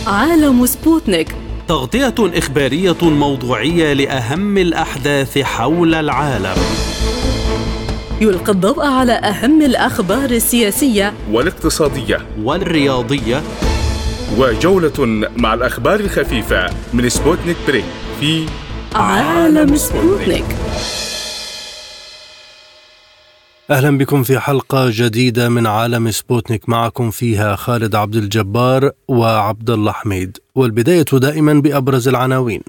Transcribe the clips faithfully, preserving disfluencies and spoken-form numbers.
عالم سبوتنيك، تغطية إخبارية موضوعية لأهم الأحداث حول العالم. يلقي الضوء على أهم الأخبار السياسية والاقتصادية والرياضية، وجولة مع الأخبار الخفيفة من سبوتنيك بريك في عالم سبوتنيك. أهلا بكم في حلقة جديدة من عالم سبوتنيك، معكم فيها خالد عبد الجبار وعبد الله حميد. والبداية دائما بأبرز العناوين.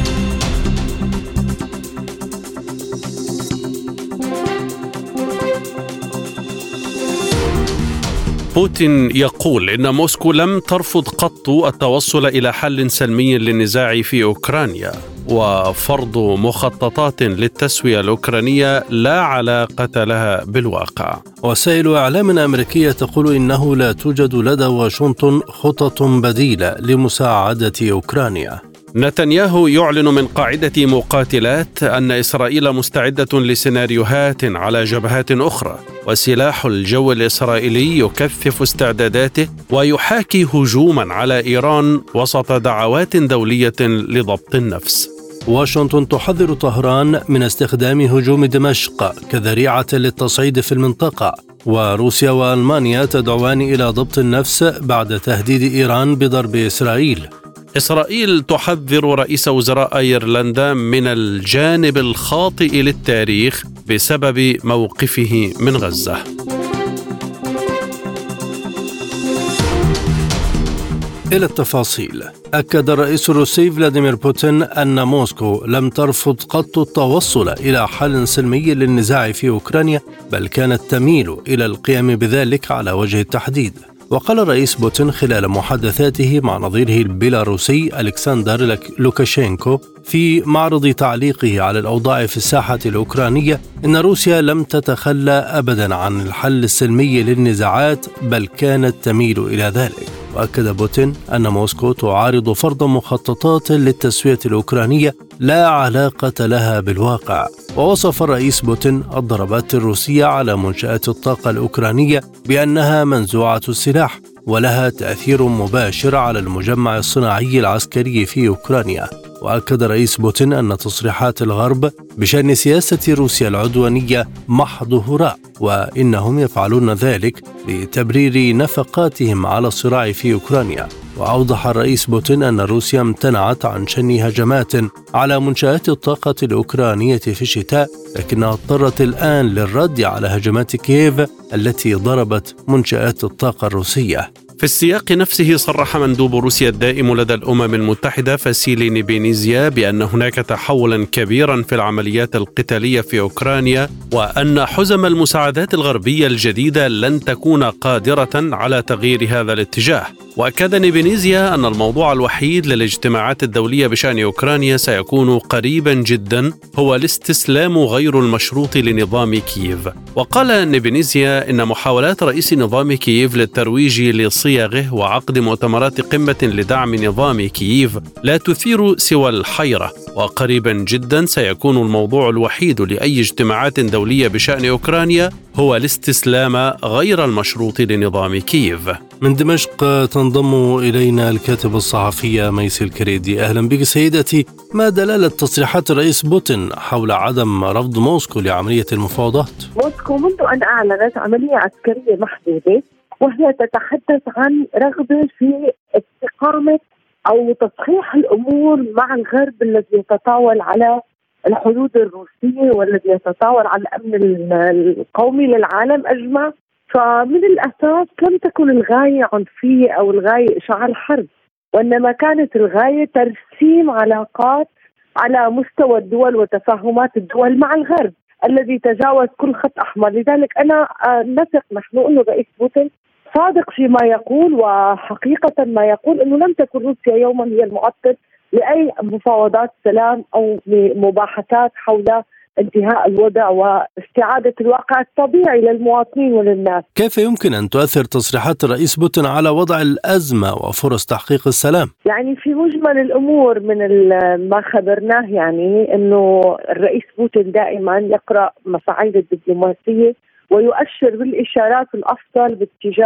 بوتين يقول إن موسكو لم ترفض قط التوصل إلى حل سلمي للنزاع في أوكرانيا، وفرض مخططات للتسوية الأوكرانية لا علاقة لها بالواقع. وسائل إعلام أمريكية تقول إنه لا توجد لدى واشنطن خطط بديلة لمساعدة أوكرانيا. نتنياهو يعلن من قاعدة مقاتلات أن إسرائيل مستعدة لسيناريوهات على جبهات أخرى، وسلاح الجو الإسرائيلي يكثف استعداداته ويحاكي هجوما على إيران وسط دعوات دولية لضبط النفس. واشنطن تحذر طهران من استخدام هجوم دمشق كذريعة للتصعيد في المنطقة، وروسيا وألمانيا تدعوان إلى ضبط النفس بعد تهديد إيران بضرب إسرائيل. إسرائيل تحذر رئيس وزراء أيرلندا من الجانب الخاطئ للتاريخ بسبب موقفه من غزة. إلى التفاصيل. أكد الرئيس الروسي فلاديمير بوتين أن موسكو لم ترفض قط التوصل إلى حل سلمي للنزاع في أوكرانيا، بل كانت تميل إلى القيام بذلك على وجه التحديد. وقال الرئيس بوتين خلال محادثاته مع نظيره البيلاروسي ألكسندر لوكاشينكو في معرض تعليقه على الأوضاع في الساحة الأوكرانية إن روسيا لم تتخلى أبدا عن الحل السلمي للنزاعات، بل كانت تميل إلى ذلك. وأكد بوتين أن موسكو تعارض فرض مخططات للتسوية الأوكرانية لا علاقة لها بالواقع. ووصف الرئيس بوتين الضربات الروسية على منشآت الطاقة الأوكرانية بأنها منزوعة السلاح ولها تأثير مباشر على المجمع الصناعي العسكري في أوكرانيا. وأكد رئيس بوتين أن تصريحات الغرب بشأن سياسة روسيا العدوانية محض هراء، وإنهم يفعلون ذلك لتبرير نفقاتهم على الصراع في أوكرانيا. وأوضح الرئيس بوتين أن روسيا امتنعت عن شن هجمات على منشآت الطاقة الأوكرانية في الشتاء، لكنها اضطرت الآن للرد على هجمات كييف التي ضربت منشآت الطاقة الروسية. في السياق نفسه صرح مندوب روسيا الدائم لدى الأمم المتحدة فاسيلي نيبينيزيا بأن هناك تحولا كبيرا في العمليات القتالية في أوكرانيا، وأن حزم المساعدات الغربية الجديدة لن تكون قادرة على تغيير هذا الاتجاه. وأكد نيبينيزيا أن الموضوع الوحيد للاجتماعات الدولية بشأن أوكرانيا سيكون قريبا جدا هو الاستسلام غير المشروط لنظام كييف. وقال نيبينيزيا إن محاولات رئيس نظام كييف للترويج لصياغه وعقد مؤتمرات قمة لدعم نظام كييف لا تثير سوى الحيرة، وقريبا جدا سيكون الموضوع الوحيد لأي اجتماعات دولية بشأن أوكرانيا هو الاستسلام غير المشروط لنظام كييف. من دمشق تنضم إلينا الكاتبة الصحفية ميس الكريدي. أهلا بك سيدتي. ما دلالة تصريحات الرئيس بوتين حول عدم رفض موسكو لعملية المفاوضات؟ موسكو منذ أن أعلنت عملية عسكرية محدودة وهي تتحدث عن رغبة في استقامة أو تصحيح الأمور مع الغرب الذي يتطاول على الحدود الروسية والذي يتطاول على الأمن القومي للعالم أجمع. فمن الأساس لم تكن الغاية عنفية أو الغاية إشعال حرب، وإنما كانت الغاية ترسيم علاقات على مستوى الدول وتفاهمات الدول مع الغرب الذي تجاوز كل خط أحمر. لذلك أنا نثق نحن أن الرئيس بوتين صادق فيما يقول، وحقيقة ما يقول أنه لم تكن روسيا يوما هي المعطل لأي مفاوضات سلام أو مباحثات حول انتهاء الوضع واستعادة الواقع الطبيعي للمواطنين وللناس. كيف يمكن أن تؤثر تصريحات الرئيس بوتين على وضع الأزمة وفرص تحقيق السلام؟ يعني في مجمل الأمور من ما خبرناه يعني أنه الرئيس بوتين دائما يقرأ مصاعيد الدبلوماسية ويؤشر بالإشارات الأفضل باتجاه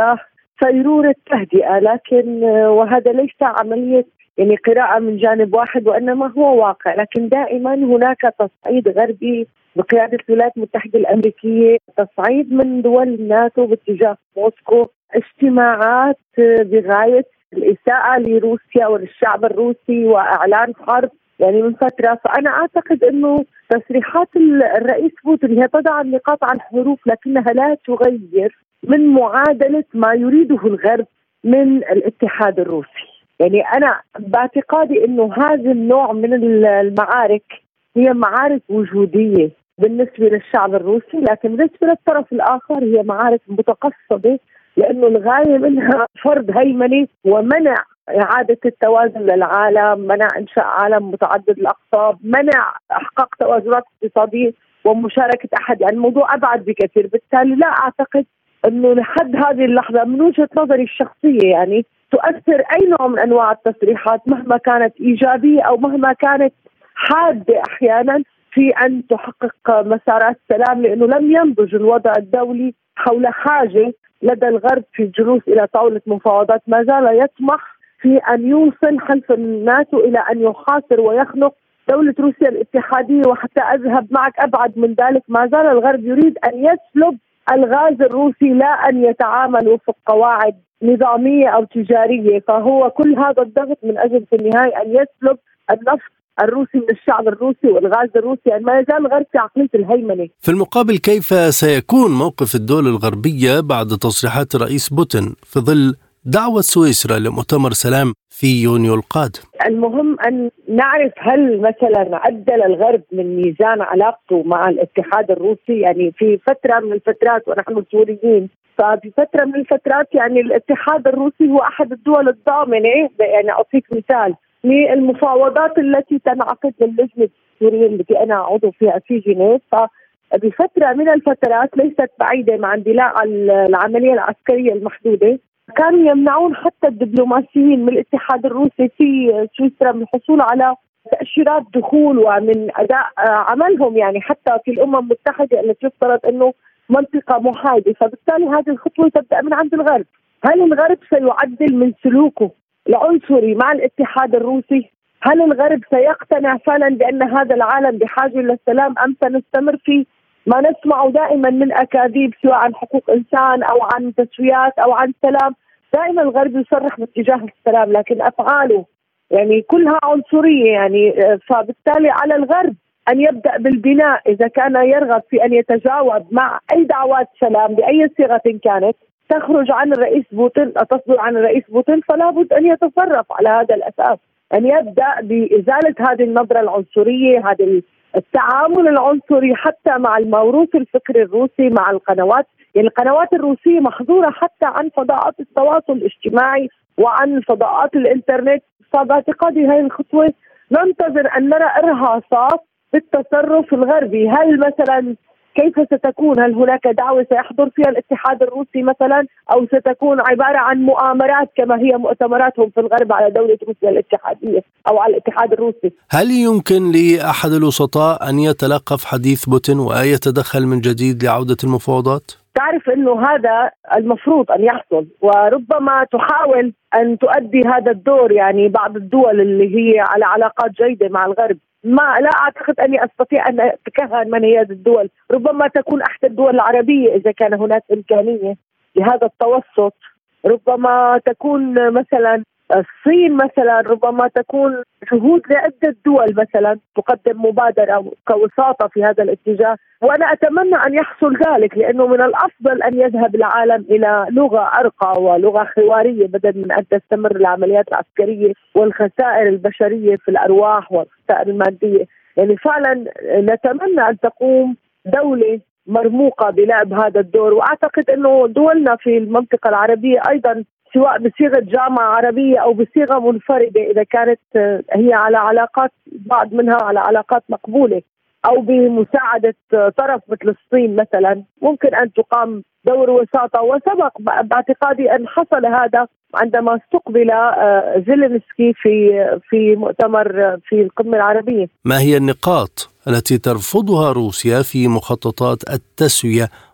صيرورة تهدئة، لكن وهذا ليس عملية يعني قراءة من جانب واحد، وإنما هو واقع. لكن دائما هناك تصعيد غربي بقيادة الولايات المتحدة الأمريكية، تصعيد من دول الناتو باتجاه موسكو، اجتماعات بغاية الإساءة لروسيا وللشعب الروسي وإعلان حرب يعني من فترة. فأنا أعتقد أنه تصريحات الرئيس بوتين هي تضع النقاط على الحروف، لكنها لا تغير من معادلة ما يريده الغرب من الاتحاد الروسي. يعني أنا باعتقادي أنه هذا النوع من المعارك هي معارك وجودية بالنسبة للشعب الروسي، لكن بالنسبة للطرف الآخر هي معارك متقصدة، لأنه الغاية منها فرض هيمنة ومنع إعادة التوازن للعالم، منع إنشاء عالم متعدد الأقطاب، منع إحقاق توازنات اقتصادية ومشاركة أحد. يعني الموضوع أبعد بكثير. بالتالي لا أعتقد أنه لحد هذه اللحظة من وجهة نظري الشخصية يعني تؤثر أي نوع من أنواع التصريحات مهما كانت إيجابية أو مهما كانت حادة أحيانا في أن تحقق مسارات سلام، لأنه لم ينضج الوضع الدولي حول حاجة لدى الغرب في الجلوس إلى طاولة مفاوضات. ما زال يطمح في أن يوصل حلف الناتو إلى أن يحاصر ويخنق دولة روسيا الاتحادية، وحتى أذهب معك أبعد من ذلك، ما زال الغرب يريد أن يسلب الغاز الروسي لا أن يتعامل وفق قواعد نظامية أو تجارية. فهو كل هذا الضغط من أجل في النهاية أن يسلب النفط الروسي من الشعب الروسي والغاز الروسي. يعني ما يزال الغرب في عقلية الهيمنة. في المقابل كيف سيكون موقف الدول الغربية بعد تصريحات الرئيس بوتين في ظل دعوة سويسرا لمؤتمر سلام في يونيو القادم؟ المهم أن نعرف هل مثلا عدل الغرب من ميزان علاقته مع الاتحاد الروسي. يعني في فترة من الفترات ونحن سوريين، ففي فترة من الفترات يعني الاتحاد الروسي هو أحد الدول الضامنة. يعني أعطيك مثال للمفاوضات التي تنعقد للجنة السورية التي أنا عضو فيها في جنيف. فبفترة من الفترات ليست بعيدة مع اندلاع العملية العسكرية المحدودة كانوا يمنعون حتى الدبلوماسيين من الاتحاد الروسي في سويسرا من الحصول على تأشيرات دخول ومن أداء عملهم، يعني حتى في الأمم المتحدة التي يفترض أنه منطقة محايدة. فبالتالي هذه الخطوة تبدأ من عند الغرب. هل الغرب سيعدل من سلوكه العنصري مع الاتحاد الروسي؟ هل الغرب سيقتنع فعلا بأن هذا العالم بحاجة للسلام، أم سنستمر في ما نسمعه دائما من أكاذيب سواء عن حقوق إنسان أو عن تسويات أو عن سلام؟ دائما الغرب يصرح باتجاه السلام لكن أفعاله يعني كلها عنصرية. يعني فبالتالي على الغرب أن يبدأ بالبناء إذا كان يرغب في أن يتجاوب مع أي دعوات سلام بأي صيغة كانت تخرج عن الرئيس بوتين أو تصدر عن الرئيس بوتين، فلا بد أن يتصرف على هذا الأساس، أن يبدأ بإزالة هذه النظرة العنصرية، هذا التعامل العنصري حتى مع الموروث الفكري الروسي، مع القنوات. يعني القنوات الروسية محظورة حتى عن فضاءات التواصل الاجتماعي وعن فضاءات الإنترنت. فباعتقادي هذه الخطوة ننتظر أن نرى إرهاصات بالتصرف الغربي. هل مثلا كيف ستكون؟ هل هناك دعوة سيحضر فيها الاتحاد الروسي مثلا، أو ستكون عبارة عن مؤامرات كما هي مؤتمراتهم في الغرب على دولة روسيا الاتحادية أو على الاتحاد الروسي؟ هل يمكن لأحد الوسطاء أن يتلقف حديث بوتين ويتدخل من جديد لعودة المفاوضات؟ تعرف أنه هذا المفروض أن يحصل، وربما تحاول أن تؤدي هذا الدور يعني بعض الدول اللي هي على علاقات جيدة مع الغرب. ما لا أعتقد أني أستطيع أن أتكهن من هي الدول. ربما تكون أحد الدول العربية إذا كان هناك إمكانية لهذا التوسط، ربما تكون مثلا الصين مثلا، ربما تكون شهود لعدة دول مثلا تقدم مبادرة كوساطة في هذا الاتجاه. وأنا أتمنى أن يحصل ذلك، لأنه من الأفضل أن يذهب العالم إلى لغة أرقى ولغة حوارية بدل من أن تستمر العمليات العسكرية والخسائر البشرية في الأرواح والخسائر المادية. يعني فعلا نتمنى أن تقوم دولة مرموقة بلعب هذا الدور. وأعتقد أنه دولنا في المنطقة العربية أيضا سواء بصيغة جامعة عربية أو بصيغة منفردة إذا كانت هي على علاقات بعض منها على علاقات مقبولة أو بمساعدة طرف مثل الصين مثلا، ممكن أن تقام دور وساطة. وسبق باعتقادي أن حصل هذا عندما استقبل زيلينسكي في في مؤتمر في القمة العربية. ما هي النقاط التي ترفضها روسيا في مخططات التسوية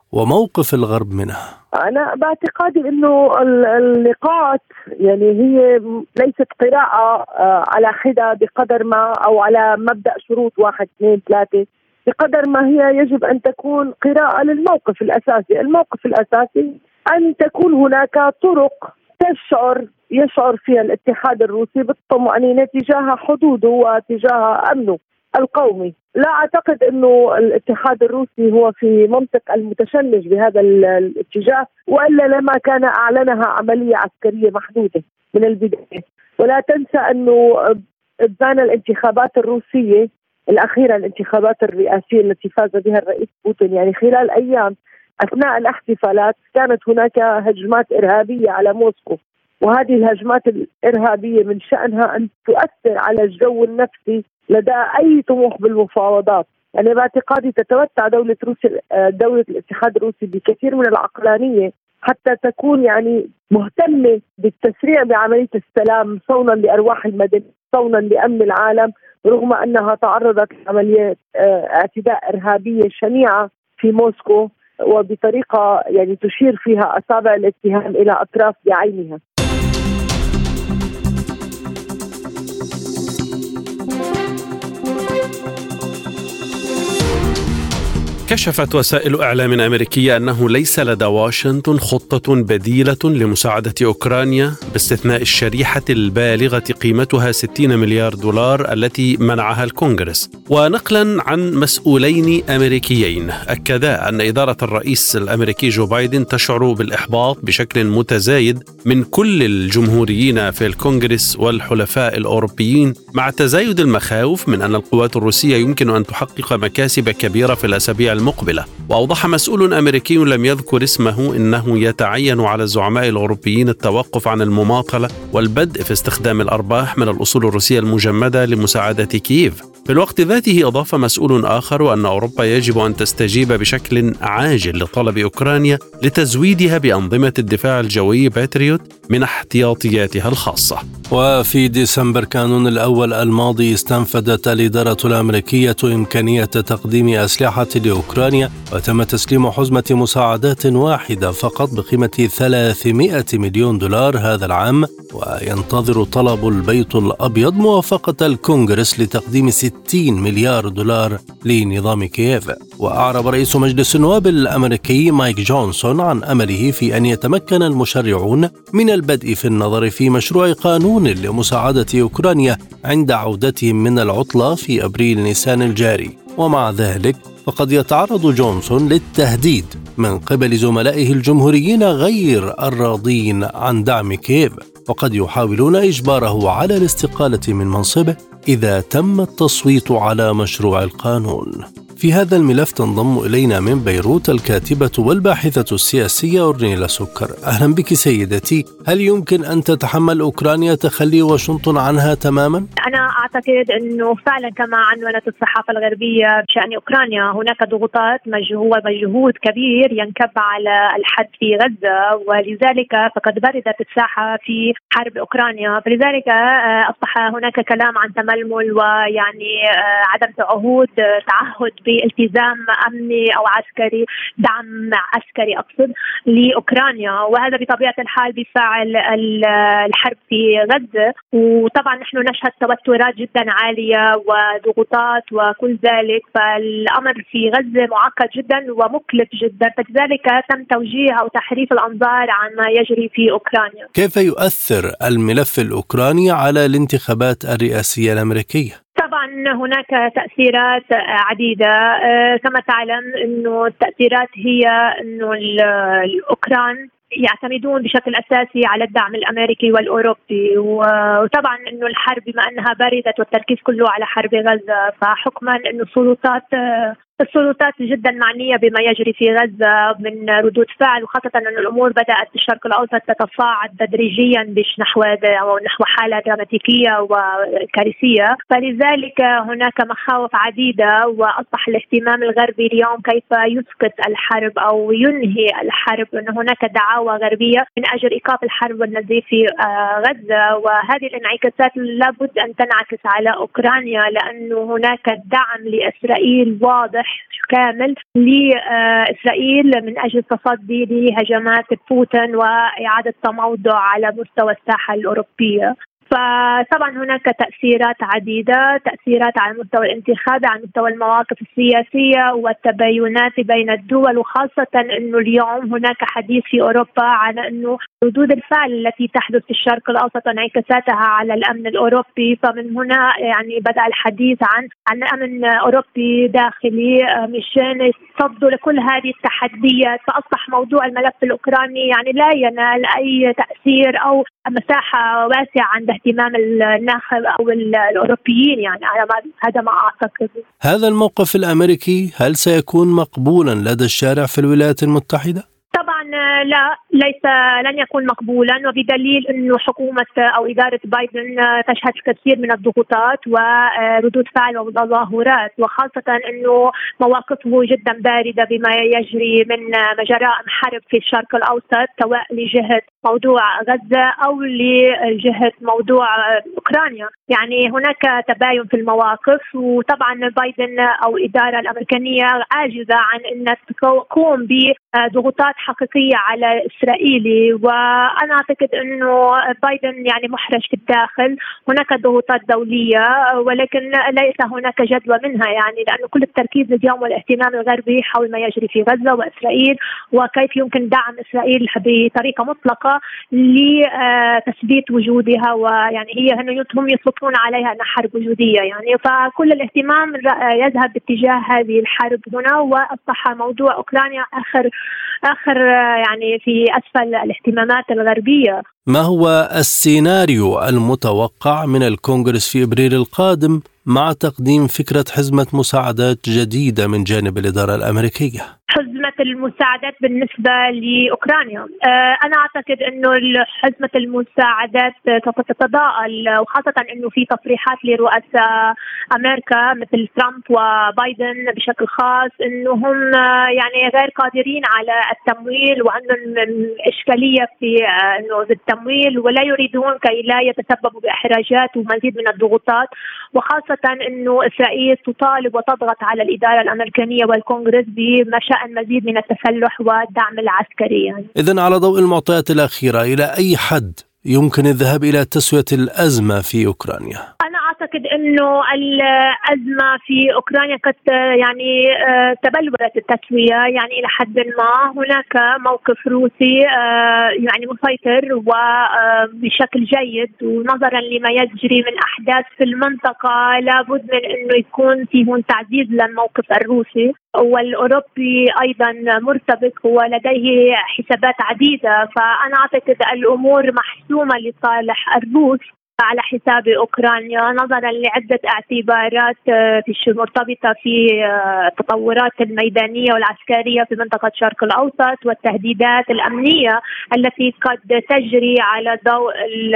وموقف الغرب منها؟ أنا باعتقادي أنه اللقاءات يعني هي ليست قراءة على حدة بقدر ما أو على مبدأ شروط واحد اثنين ثلاثة، بقدر ما هي يجب أن تكون قراءة للموقف الأساسي. الموقف الأساسي أن تكون هناك طرق تشعر يشعر فيها الاتحاد الروسي بالطمأنينة تجاه حدوده وتجاه أمنه القومي. لا أعتقد أنه الاتحاد الروسي هو في منطق المتشنج بهذا الاتجاه، وإلا لما كان أعلنها عملية عسكرية محدودة من البداية. ولا تنسى أنه إبان الانتخابات الروسية الأخيرة، الانتخابات الرئاسية التي فاز بها الرئيس بوتين، يعني خلال أيام أثناء الاحتفالات كانت هناك هجمات إرهابية على موسكو، وهذه الهجمات الإرهابية من شأنها أن تؤثر على الجو النفسي لدى أي طموح بالمفاوضات. يعني باعتقادي تتمتع دولة روسيا دولة الاتحاد الروسي بكثير من العقلانية حتى تكون يعني مهتمة بالتسريع بعملية السلام صونا لأرواح المدنيين، صونا لأمن العالم، رغم أنها تعرضت لعمليات اعتداء إرهابية شنيعة في موسكو، وبطريقة يعني تشير فيها أصابع الاتهام إلى أطراف بعينها. كشفت وسائل إعلام أمريكية أنه ليس لدى واشنطن خطة بديلة لمساعدة أوكرانيا باستثناء الشريحة البالغة قيمتها ستين مليار دولار التي منعها الكونغرس. ونقلا عن مسؤولين أمريكيين أكدا أن إدارة الرئيس الأمريكي جو بايدن تشعر بالإحباط بشكل متزايد من كل الجمهوريين في الكونغرس والحلفاء الأوروبيين، مع تزايد المخاوف من أن القوات الروسية يمكن أن تحقق مكاسب كبيرة في الأسابيع المقبلة. وأوضح مسؤول أمريكي لم يذكر اسمه إنه يتعين على الزعماء الأوروبيين التوقف عن المماطلة والبدء في استخدام الأرباح من الأصول الروسية المجمدة لمساعدة كييف. في الوقت ذاته أضاف مسؤول آخر أن أوروبا يجب أن تستجيب بشكل عاجل لطلب أوكرانيا لتزويدها بأنظمة الدفاع الجوي باتريوت من احتياطياتها الخاصة. وفي ديسمبر كانون الأول الماضي استنفذت الإدارة الأمريكية إمكانية تقديم أسلحة لأوكرانيا، وتم تسليم حزمة مساعدات واحدة فقط بقيمة ثلاثمائة مليون دولار هذا العام، وينتظر طلب البيت الأبيض موافقة الكونغرس لتقديم ستين مليار دولار لنظام كييف. وأعرب رئيس مجلس النواب الأمريكي مايك جونسون عن أمله في أن يتمكن المشرعون من البدء في النظر في مشروع قانون لمساعدة أوكرانيا عند عودتهم من العطلة في أبريل نيسان الجاري. ومع ذلك فقد يتعرض جونسون للتهديد من قبل زملائه الجمهوريين غير الراضين عن دعم كييف، وقد يحاولون إجباره على الاستقالة من منصبه إذا تم التصويت على مشروع القانون. في هذا الملف تنضم إلينا من بيروت الكاتبة والباحثة السياسية أورنيلا سكر. أهلا بك سيدتي. هل يمكن أن تتحمل أوكرانيا تخلي واشنطن عنها تماما؟ أنا أعتقد أنه فعلا كما عنونت الصحافة الغربية بشأن أوكرانيا هناك ضغوطات مجهود كبير ينكب على الحد في غزة، ولذلك فقد بردت الساحة في حرب أوكرانيا، فلذلك أصبح هناك كلام عن تململ ويعني عدم تعهد تعهد بالتزام أمني أو عسكري، دعم عسكري أقصد لأوكرانيا، وهذا بطبيعة الحال بيفعل الحرب في غزة. وطبعا نحن نشهد توترات جدا عالية وضغوطات وكل ذلك، فالأمر في غزة معقد جدا ومكلف جدا، فلذلك تم توجيه أو تحريف الأنظار عن ما يجري في أوكرانيا. كيف يؤثر الملف الأوكراني على الانتخابات الرئاسية الأمريكية؟ طبعا هناك تأثيرات عديدة، كما تعلم أنه التأثيرات هي أنه الأوكران يعتمدون بشكل أساسي على الدعم الأمريكي والأوروبي، وطبعا أنه الحرب بما أنها باردت والتركيز كله على حرب غزة، فحكما أنه السلطات السلطات جدا معنية بما يجري في غزة من ردود فعل، وخاصة أن الأمور بدأت بالشرق الأوسط تتصاعد تدريجيا نحو أو نحو حالة دراماتيكية وكارثية، فلذلك هناك مخاوف عديدة، وأصبح الاهتمام الغربي اليوم كيف يسقط الحرب أو ينهي الحرب، أن هناك دعاوى غربية من أجل إيقاف الحرب والنزيف في غزة، وهذه الانعكاسات لابد أن تنعكس على أوكرانيا، لأنه هناك دعم لإسرائيل واضح تصريح كامل لإسرائيل من أجل التصدي لهجمات بوتين وإعادة تموضع على مستوى الساحة الأوروبية. فطبعا هناك تأثيرات عديدة، تأثيرات على المستوى الانتخابي، على مستوى المواقف السياسية والتباينات بين الدول، وخاصة أنه اليوم هناك حديث في أوروبا على أنه ردود الفعل التي تحدث في الشرق الأوسط وانعكاساتها على الأمن الأوروبي. فمن هنا يعني بدأ الحديث عن عن أمن أوروبي داخلي مشان يصدوا لكل هذه التحديات. فأصبح موضوع الملف الأوكراني يعني لا ينال أي تأثير أو مساحة واسعة عند اهتمام الناخب أو الأوروبيين، يعني على هذا ما أعتقد. هذا الموقف الأمريكي هل سيكون مقبولا لدى الشارع في الولايات المتحدة؟ طبعا لا، ليس لن يكون مقبولا، وبدليل انه حكومه او اداره بايدن تشهد الكثير من الضغوطات وردود فعل وتظاهرات، وخاصه انه مواقفه جدا بارده بما يجري من جرائم حرب في الشرق الاوسط، سواء لجهه موضوع غزه او لجهه موضوع اوكرانيا. يعني هناك تباين في المواقف، وطبعا بايدن او الاداره الامريكيه عاجزه عن ان تقوم بضغوطات حقيقيه على إسرائيلي. وأنا أعتقد أنه بايدن يعني محرج في الداخل، هناك ضغوطات دولية ولكن ليس هناك جدوى منها، يعني لأن كل التركيز اليوم والاهتمام الغربي حول ما يجري في غزة وإسرائيل وكيف يمكن دعم إسرائيل بطريقة مطلقة لتثبيت وجودها، ويعني هي هم يطلقون عليها أنها حرب وجودية يعني. فكل الاهتمام يذهب باتجاه هذه الحرب هنا، وأصبح موضوع أوكرانيا آخر آخر يعني في أسفل الاهتمامات الغربية. ما هو السيناريو المتوقع من الكونغرس في إبريل القادم مع تقديم فكرة حزمة مساعدات جديدة من جانب الإدارة الأمريكية؟ حزمة المساعدات بالنسبة لأوكرانيا، أنا أعتقد أنه حزمة المساعدات سوف تتضاءل، وخاصة أنه في تصريحات لرؤساء أمريكا مثل ترامب وبايدن بشكل خاص أنهم يعني غير قادرين على التمويل وعندهم إشكالية في أنه التمويل، ولا يريدون كي لا يتسببوا بإحراجات ومزيد من الضغوطات، وخاصة أنه إسرائيل تطالب وتضغط على الإدارة الأمريكية والكونغرس بمشاء مزيد من التسلح والدعم العسكري يعني. إذن على ضوء المعطيات الأخيرة، إلى أي حد يمكن الذهاب إلى تسوية الأزمة في أوكرانيا؟ أنا أعتقد أنه الأزمة في أوكرانيا قد يعني تبلورت التسوية يعني إلى حد ما. هناك موقف روسي يعني مسيطر وبشكل جيد، ونظرا لما يجري من أحداث في المنطقة لابد من أنه يكون فيه تعزيز للموقف الروسي، والأوروبي أيضا مرتبط ولديه حسابات عديدة. فأنا أعتقد الأمور محسومة لصالح الروس على حساب أوكرانيا، نظرا لعدة اعتبارات في مرتبطة في التطورات الميدانية والعسكرية في منطقة الشرق الأوسط والتهديدات الأمنية التي قد تجري على ضوء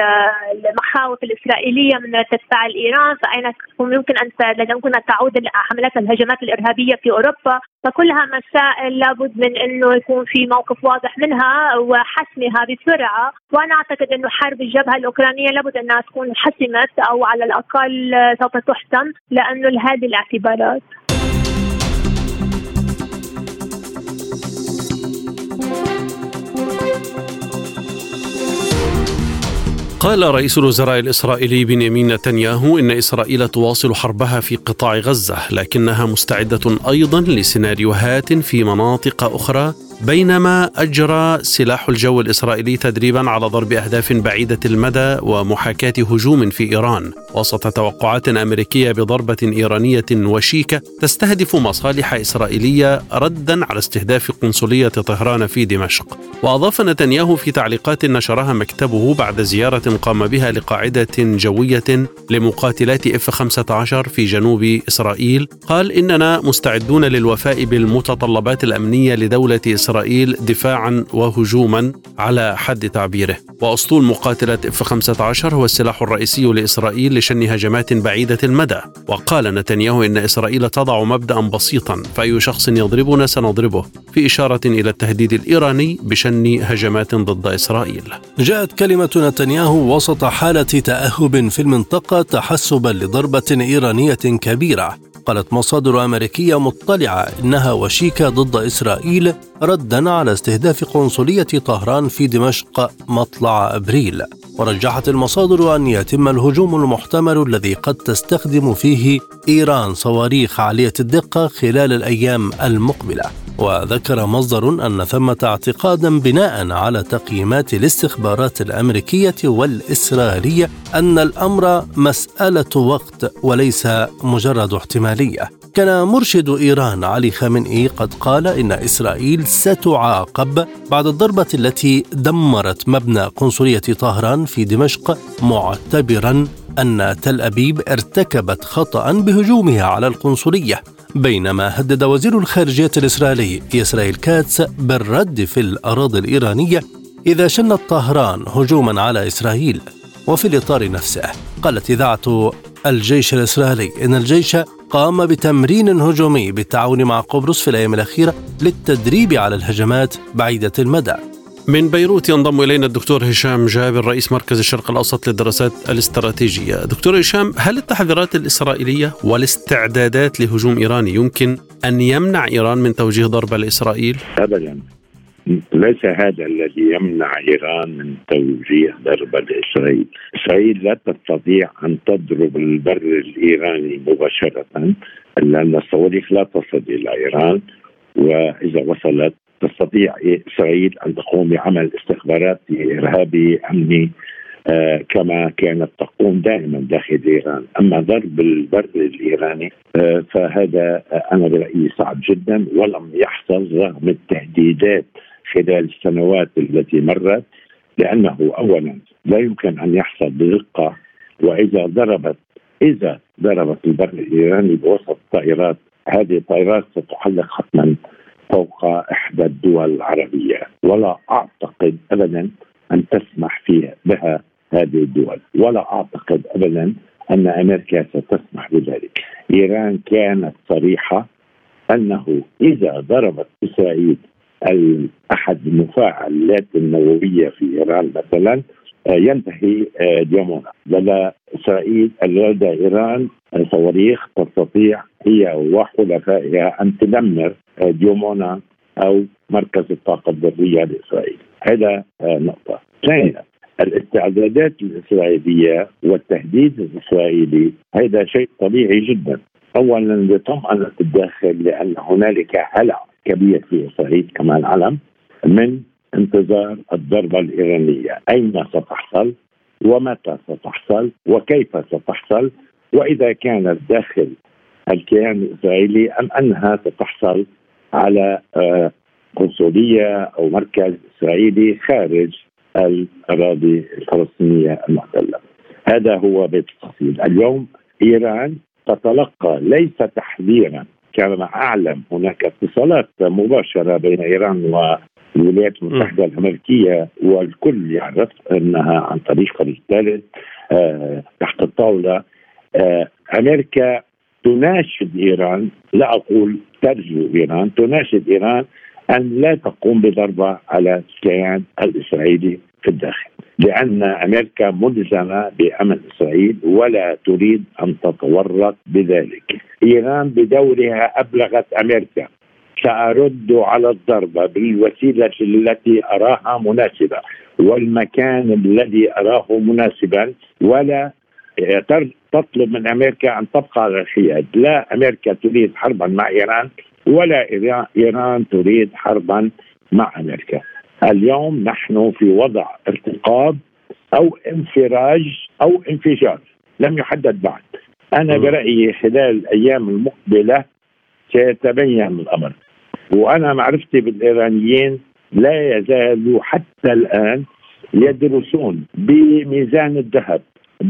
المخاوف الإسرائيلية من ردة فعل إيران. فأين يمكن أن يمكن أن تعود حملات الهجمات الإرهابية في أوروبا؟ فكلها مسائل لابد من أنه يكون في موقف واضح منها وحسمها بسرعة. وأنا أعتقد أنه حرب الجبهة الأوكرانية لابد أنها تكون حسمت أو على الأقل سوف تحسم، لأنه لهذه الاعتبارات. قال رئيس الوزراء الإسرائيلي بنيامين نتنياهو إن إسرائيل تواصل حربها في قطاع غزة، لكنها مستعدة أيضا لسيناريوهات في مناطق أخرى، بينما أجرى سلاح الجو الإسرائيلي تدريبا على ضرب أهداف بعيدة المدى ومحاكاة هجوم في إيران، وسط توقعات أمريكية بضربة إيرانية وشيكة تستهدف مصالح إسرائيلية ردا على استهداف قنصلية طهران في دمشق. وأضاف نتنياهو في تعليقات نشرها مكتبه بعد زيارة قام بها لقاعدة جوية لمقاتلات إف خمسة عشر في جنوب إسرائيل، قال إننا مستعدون للوفاء بالمتطلبات الأمنية لدولة إسرائيل دفاعا وهجوما على حد تعبيره. وأسطول مقاتلة إف خمسة عشر هو السلاح الرئيسي لإسرائيل لشن هجمات بعيدة المدى. وقال نتنياهو إن إسرائيل تضع مبدأ بسيطا، فأي شخص يضربنا سنضربه، في إشارة إلى التهديد الإيراني بشن هجمات ضد إسرائيل. جاءت كلمة نتنياهو وسط حالة تأهب في المنطقة تحسبا لضربة إيرانية كبيرة، قالت مصادر أمريكية مطلعة إنها وشيكة ضد إسرائيل رداً على استهداف قنصلية طهران في دمشق مطلع أبريل. ورجحت المصادر أن يتم الهجوم المحتمل الذي قد تستخدم فيه إيران صواريخ عالية الدقة خلال الأيام المقبلة. وذكر مصدر أن ثمة اعتقادا بناء على تقييمات الاستخبارات الأمريكية والإسرائيلية أن الأمر مسألة وقت وليس مجرد احتمالية. كان مرشد إيران علي خامنئي قد قال إن إسرائيل ستعاقب بعد الضربة التي دمرت مبنى قنصلية طهران في دمشق، معتبرا أن تل أبيب ارتكبت خطأ بهجومها على القنصلية، بينما هدد وزير الخارجية الإسرائيلي إسرائيل كاتس بالرد في الأراضي الإيرانية إذا شنت طهران هجوما على إسرائيل. وفي الإطار نفسه قالت إذاعة الجيش الإسرائيلي إن الجيش قام بتمرين هجومي بالتعاون مع قبرص في الأيام الأخيرة للتدريب على الهجمات بعيدة المدى. من بيروت ينضم إلينا الدكتور هشام جابر رئيس مركز الشرق الأوسط للدراسات الاستراتيجية. دكتور هشام، هل التحذيرات الإسرائيلية والاستعدادات لهجوم إيراني يمكن أن يمنع إيران من توجيه ضربة لإسرائيل؟ أبدا، ليس هذا الذي يمنع إيران من توجيه ضربة لإسرائيل. إسرائيل لا تستطيع أن تضرب البر الإيراني مباشرة لأن الصواريخ لا تصل إلى إيران، وإذا وصلت تستطيع إسرائيل أن تقوم بعمل استخبارات إرهابي أمني آه كما كانت تقوم دائما داخل إيران. أما ضرب البر الإيراني آه فهذا آه أنا برأيي صعب جدا ولم يحصل رغم التهديدات خلال السنوات التي مرت، لأنه أولا لا يمكن أن يحصل بدقة، وإذا ضربت إذا ضربت البر الإيراني بوسط طائرات، هذه الطائرات ستحلق حتما فوق إحدى الدول العربية، ولا أعتقد أبدا أن تسمح فيها بها هذه الدول، ولا أعتقد أبدا أن أمريكا ستسمح بذلك. إيران كانت صريحة أنه إذا ضربت إسرائيل أحد المفاعلات النووية في إيران مثلا ينتهي ديمونا. لدى إسرائيل لدى إيران صواريخ تستطيع هي وحلفائها أن تدمر ديمونا أو مركز الطاقة الذرية لإسرائيل. هذا نقطة. ثانيا، الاستعدادات الإسرائيلية والتهديد الإسرائيلي هذا شيء طبيعي جدا. أولا لطمأنة الداخل، لأن هنالك هلع كبير في إسرائيل كما نعلم من انتظار الضربة الإيرانية، أين ستحصل ومتى ستحصل وكيف ستحصل، وإذا كانت داخل الكيان الإسرائيلي أم أنها ستحصل على قنصلية أو مركز إسرائيلي خارج الأراضي الفلسطينية المحتلة. هذا هو بالتفصيل. اليوم إيران تتلقى ليس تحذيرا، كما أعلم هناك اتصالات مباشرة بين إيران والولايات المتحدة الأمريكية، والكل يعرف أنها عن طريق الثالث آه تحت الطاولة. آه أمريكا تناشد إيران، لا أقول ترجو إيران، تناشد إيران أن لا تقوم بضربة على الكيان الإسرائيلي في الداخل، لأن أمريكا ملزمة بأمن إسرائيل ولا تريد أن تتورط بذلك. إيران بدورها أبلغت أمريكا سأرد على الضربة بالوسيلة التي أراها مناسبة والمكان الذي أراه مناسبا، ولا تطلب من أمريكا أن تبقى على الحياد. لا أمريكا تريد حربا مع إيران ولا إيران تريد حربا مع أمريكا. اليوم نحن في وضع ارتقاب أو انفراج أو انفجار لم يحدد بعد. أنا برأيي خلال الأيام المقبلة سيتبين الأمر، وأنا معرفتي بالإيرانيين لا يزالوا حتى الآن يدرسون بميزان الذهب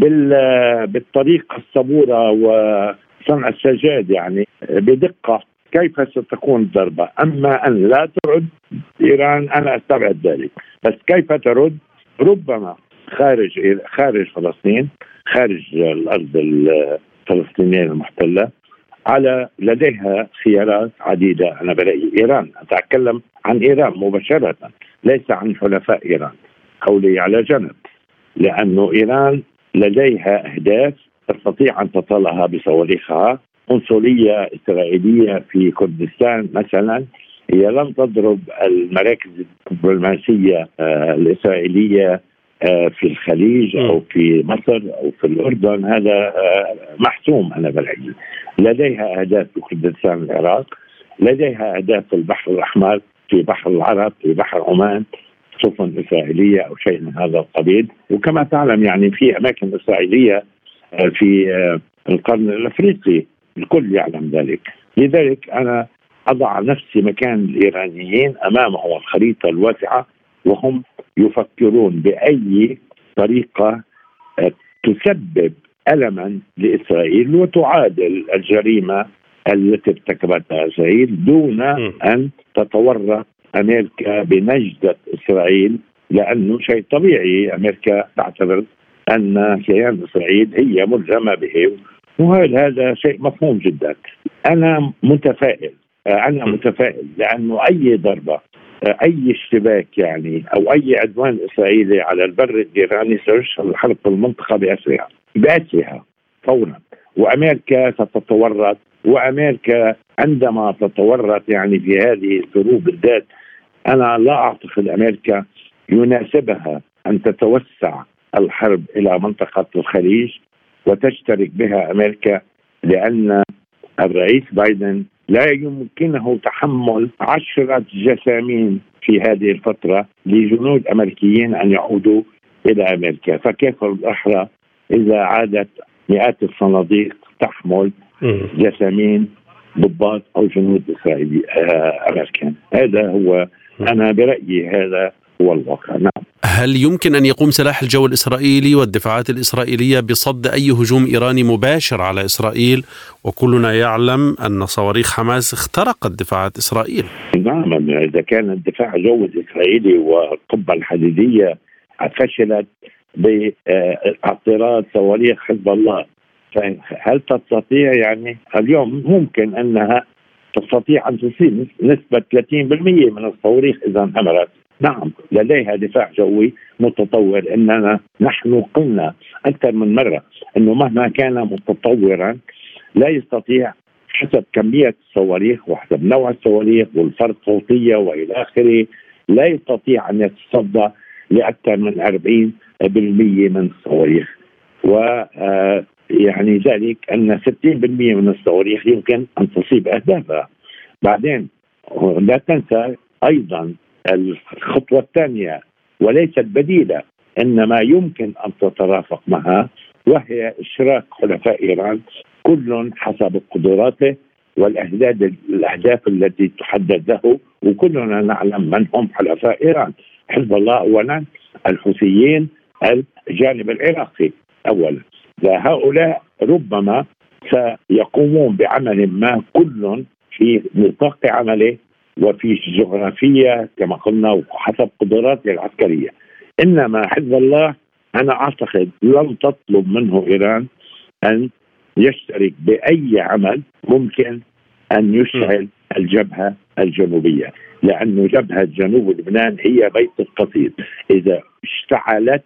بالطريقة الصبورة وصنع السجاد، يعني بدقة كيف ستكون الضربة. أما أن لا ترد إيران أنا أستبعد ذلك، بس كيف ترد؟ ربما خارج خارج فلسطين، خارج الأرض الفلسطينية المحتلة، على لديها خيارات عديدة. أنا برأيي إيران، أتكلم عن إيران مباشرة ليس عن حلفاء إيران، قولي على جنب، لأنه إيران لديها أهداف تستطيع أن تطلها بصواريخها قنصلية إسرائيلية في كردستان مثلا هي لم تضرب المراكز الدبلوماسية الإسرائيلية في الخليج أو في مصر أو في الأردن. هذا محسوم أنا برأيي. لديها أهداف في كردستان العراق، لديها أهداف في البحر الأحمر، في بحر العرب، في بحر عمان، سفن إسرائيلية أو شيء من هذا القبيل. وكما تعلم يعني في أماكن إسرائيلية في القرن الأفريقي، الكل يعلم ذلك. لذلك أنا أضع نفسي مكان الإيرانيين أمامهم الخريطة الواسعة، وهم يفكرون بأي طريقة تسبب ألما لإسرائيل وتعادل الجريمة التي ارتكبتها إسرائيل دون أن تتورط أمريكا بنجدة إسرائيل، لأنه شيء طبيعي أمريكا تعتبر أن كيان إسرائيل هي ملزمة به، وهذا شيء مفهوم جدا. أنا متفائل أنا متفائل لأنه أي ضربة، أي اشتباك يعني أو أي عدوان إسرائيلي على البر الإيراني سيشعل الحرب في المنطقة بأسرها بأسرها فورا، وأمريكا ستتورط. وأمريكا عندما تتورط يعني في هذه الظروف بالذات، أنا لا أعتقد أمريكا يناسبها أن تتوسع الحرب إلى منطقة الخليج وتشترك بها أمريكا، لأن الرئيس بايدن لا يمكنه تحمل عشرة جسامين في هذه الفترة لجنود أمريكيين أن يعودوا إلى أمريكا، فكيف الأحرى إذا عادت مئات الصناديق تحمل جسامين ضباط أو جنود إسرائيلي أمريكان. هذا هو، أنا برأيي هذا هو الواقع. نعم. هل يمكن أن يقوم سلاح الجو الإسرائيلي والدفاعات الإسرائيلية بصد أي هجوم إيراني مباشر على إسرائيل؟ وكلنا يعلم أن صواريخ حماس اخترقت دفاعات إسرائيل. نعم، إذا كان الدفاع الجوي الإسرائيلي والقبة الحديدية فشلت باعتراض صواريخ حزب الله، فهل تستطيع يعني اليوم ممكن أنها تستطيع أن تصيب نسبة ثلاثين بالمئة من الصواريخ إذا انهمرت؟ نعم، لديها دفاع جوي متطور. إننا نحن قلنا أكثر من مرة أنه مهما كان متطورا لا يستطيع حسب كمية الصواريخ وحسب نوع الصواريخ والفرق صوتية وإلى آخره، لا يستطيع أن يتصدى لأكثر من أربعين بالمئة من الصواريخ. و يعني ذلك أن ستين بالمئة من الصواريخ يمكن أن تصيب أهدافها. بعدين لا تنسى أيضا الخطوة الثانية وليست بديلة، إنما يمكن أن تترافق معها، وهي إشراك حلفاء إيران كل حسب قدراته والأهداف الأهداف التي تحدد له. وكلنا نعلم من هم حلفاء إيران: حزب الله أولا، الحوثيين، الجانب العراقي أولا. هؤلاء ربما سيقومون بعمل ما كل في نطاق عمله وفي جغرافية كما قلنا وحسب قدراته العسكرية. إنما حزب الله أنا أعتقد لم تطلب منه إيران أن يشترك بأي عمل ممكن أن يشعل الجبهة الجنوبية، لأن جبهة جنوب لبنان هي بيت القصيد. إذا اشتعلت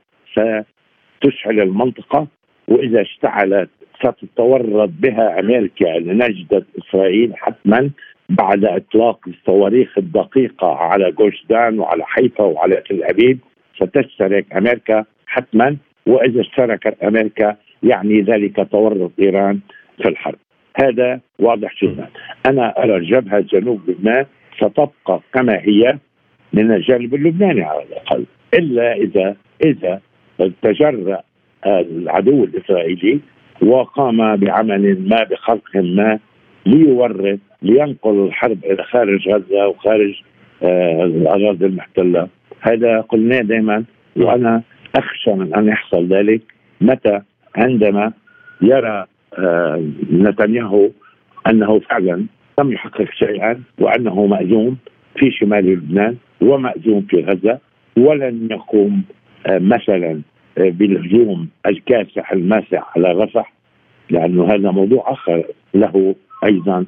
ستشعل المنطقة، وإذا اشتعلت ستتورط بها أمريكا لنجدة إسرائيل حتما بعد إطلاق الصواريخ الدقيقة على جوش دان وعلى حيفا وعلى تل أبيب. ستشترك أمريكا حتما، وإذا اشتركت أمريكا يعني ذلك تورط إيران في الحرب. هذا واضح جدا. أنا أرى الجبهة جنوب لبنان ستبقى كما هي من الجانب اللبناني على الأقل، إلا إذا إذا تجرأ العدو الإسرائيلي وقام بعمل ما بخلق ما ليورط لينقل الحرب إلى خارج غزة وخارج آه الأراضي المحتلة. هذا قلنا دائما، وأنا أخشى من أن يحصل ذلك متى عندما يرى آه نتنياهو أنه فعلا لم يحقق شيئا، وأنه مأزوم في شمال لبنان ومأزوم في غزة، ولن يقوم آه مثلا آه بالهجوم الكاسح الماسح على رفح، لأنه هذا موضوع آخر له أيضا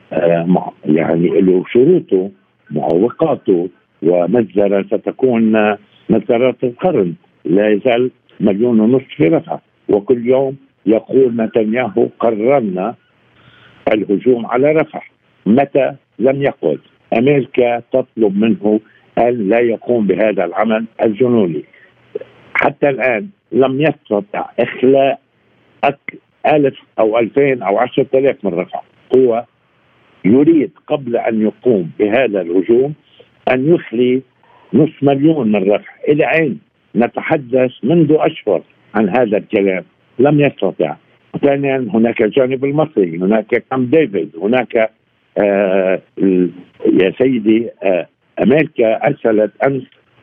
آه يعني له شروطه معوقاته، ومجزرة ستكون مجزرات القرن. لا يزال مليون ونصف في رفح، وكل يوم يقول نتنياهو قررنا الهجوم على رفح. متى؟ لم يقل. أمريكا تطلب منه أن لا يقوم بهذا العمل الجنوني. حتى الآن لم يستطع إخلاء ألف أو ألفين أو عشرة آلاف من رفح. هو يريد قبل أن يقوم بهذا الهجوم أن يخلي نصف مليون من رفح. إلى أين نتحدث منذ أشهر عن هذا الكلام؟ لم يستطع. ثانيا هناك الجانب المصري، هناك كامب ديفيد، هناك آه يا سيدي آه أمريكا أرسلت أمس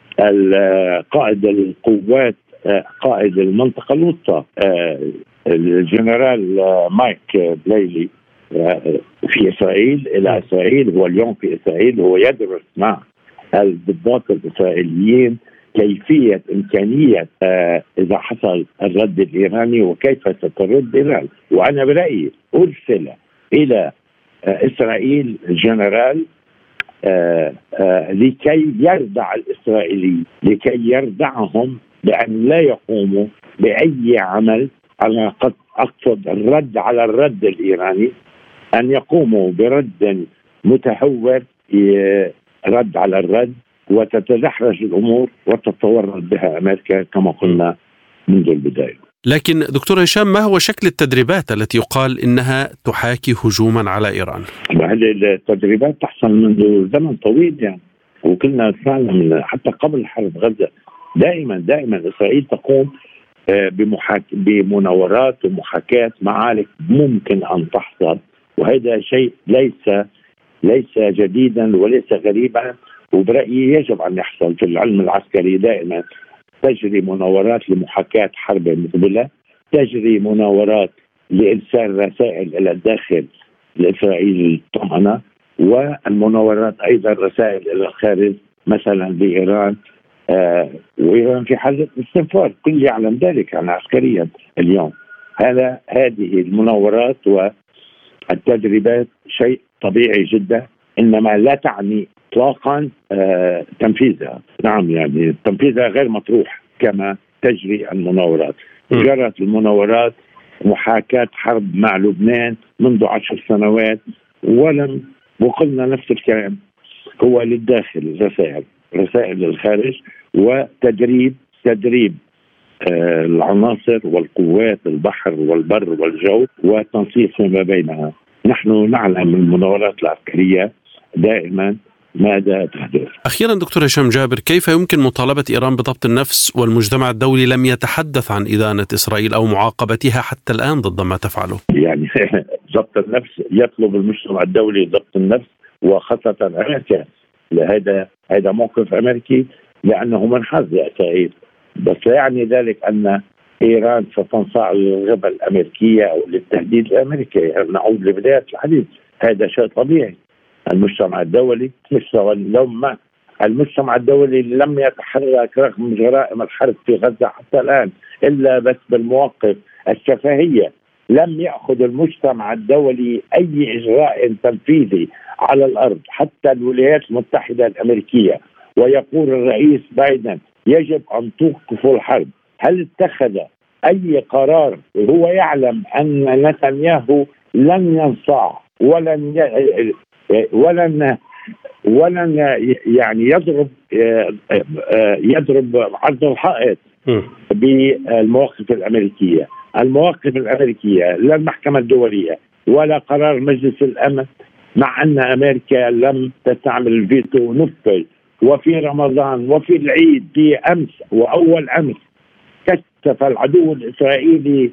قائد القوات آه قائد المنطقة الوسطى آه الجنرال آه مايك بلايلي آه في إسرائيل إلى إسرائيل. هو اليوم في إسرائيل، هو يدرس مع الضباط الإسرائيليين كيفية إمكانية آه إذا حصل الرد الإيراني وكيف سترد إيران. وأنا برأيي أرسل إلى آه إسرائيل جنرال آه آه لكي يردع الإسرائيلي، لكي يردعهم بأن لا يقوموا بأي عمل على قد أقصد الرد على الرد الإيراني، أن يقوموا برد متهور رد على الرد، وتتدحرج الأمور وتتورط بها أمريكا كما قلنا منذ البداية. لكن دكتور هشام، ما هو شكل التدريبات التي يقال إنها تحاكي هجوما على إيران؟ هذه التدريبات تحصل منذ زمن طويل يعني، وكلنا فعلا حتى قبل حرب غزة دائما دائما إسرائيل تقوم بمحاك... بمناورات ومحاكاة معارك ممكن أن تحصل، وهذا شيء ليس ليس جديدا وليس غريبا، وبرأيي يجب أن يحصل. في العلم العسكري دائما تجري مناورات لمحاكاة حرب مقبلة، تجري مناورات لإرسال رسائل إلى الداخل الإسرائيلي الطمأنة، والمناورات أيضا رسائل إلى الخارج مثلا لإيران. آه وإيران في حالة استنفار، كل يعلم ذلك يعني عسكريا اليوم. هذا هذه المناورات والتدريبات شيء طبيعي جدا، إنما لا تعني اطلاقا آه تنفيذها. نعم يعني تنفيذها غير مطروح كما تجري المناورات. جرت المناورات محاكاة حرب مع لبنان منذ عشر سنوات ولم، وقلنا نفس الكلام، هو للداخل رسائل رسائل للخارج، وتدريب تدريب آه العناصر والقوات البحر والبر والجو وتنسيق ما بينها. نحن نعلم المناورات العسكرية دائما ماذا تحدث. أخيرا دكتور هشام جابر، كيف يمكن مطالبة إيران بضبط النفس والمجتمع الدولي لم يتحدث عن إدانة إسرائيل أو معاقبتها حتى الآن ضد ما تفعله؟ يعني ضبط النفس، يطلب المجتمع الدولي ضبط النفس وخاصة أمريكا. هذا هذا موقف أمريكي لأنه منحاز لإسرائيل، بس لا يعني ذلك أن إيران ستنصاع للغبة الأمريكية أو للتهديد الأمريكي. يعني نعود لبداية الحديث، هذا شيء طبيعي. المجتمع الدولي مستوى اللوم، المجتمع الدولي لم يتحرك رغم جرائم الحرب في غزة حتى الآن إلا بس بالمواقف الشفهية. لم يأخذ المجتمع الدولي أي إجراء تنفيذي على الأرض، حتى الولايات المتحدة الأمريكية ويقول الرئيس بايدن يجب أن توقف الحرب. هل اتخذ أي قرار؟ هو يعلم أن نتنياهو لن ينصاع ولن ي... ولن ولن يعني يضرب يضرب عرض الحائط بالمواقف الأمريكية. المواقف الأمريكية لا المحكمة الدولية ولا قرار مجلس الأمن، مع أن أمريكا لم تستعمل الفيتو نفذ. وفي رمضان وفي العيد في أمس وأول أمس كشف العدو الإسرائيلي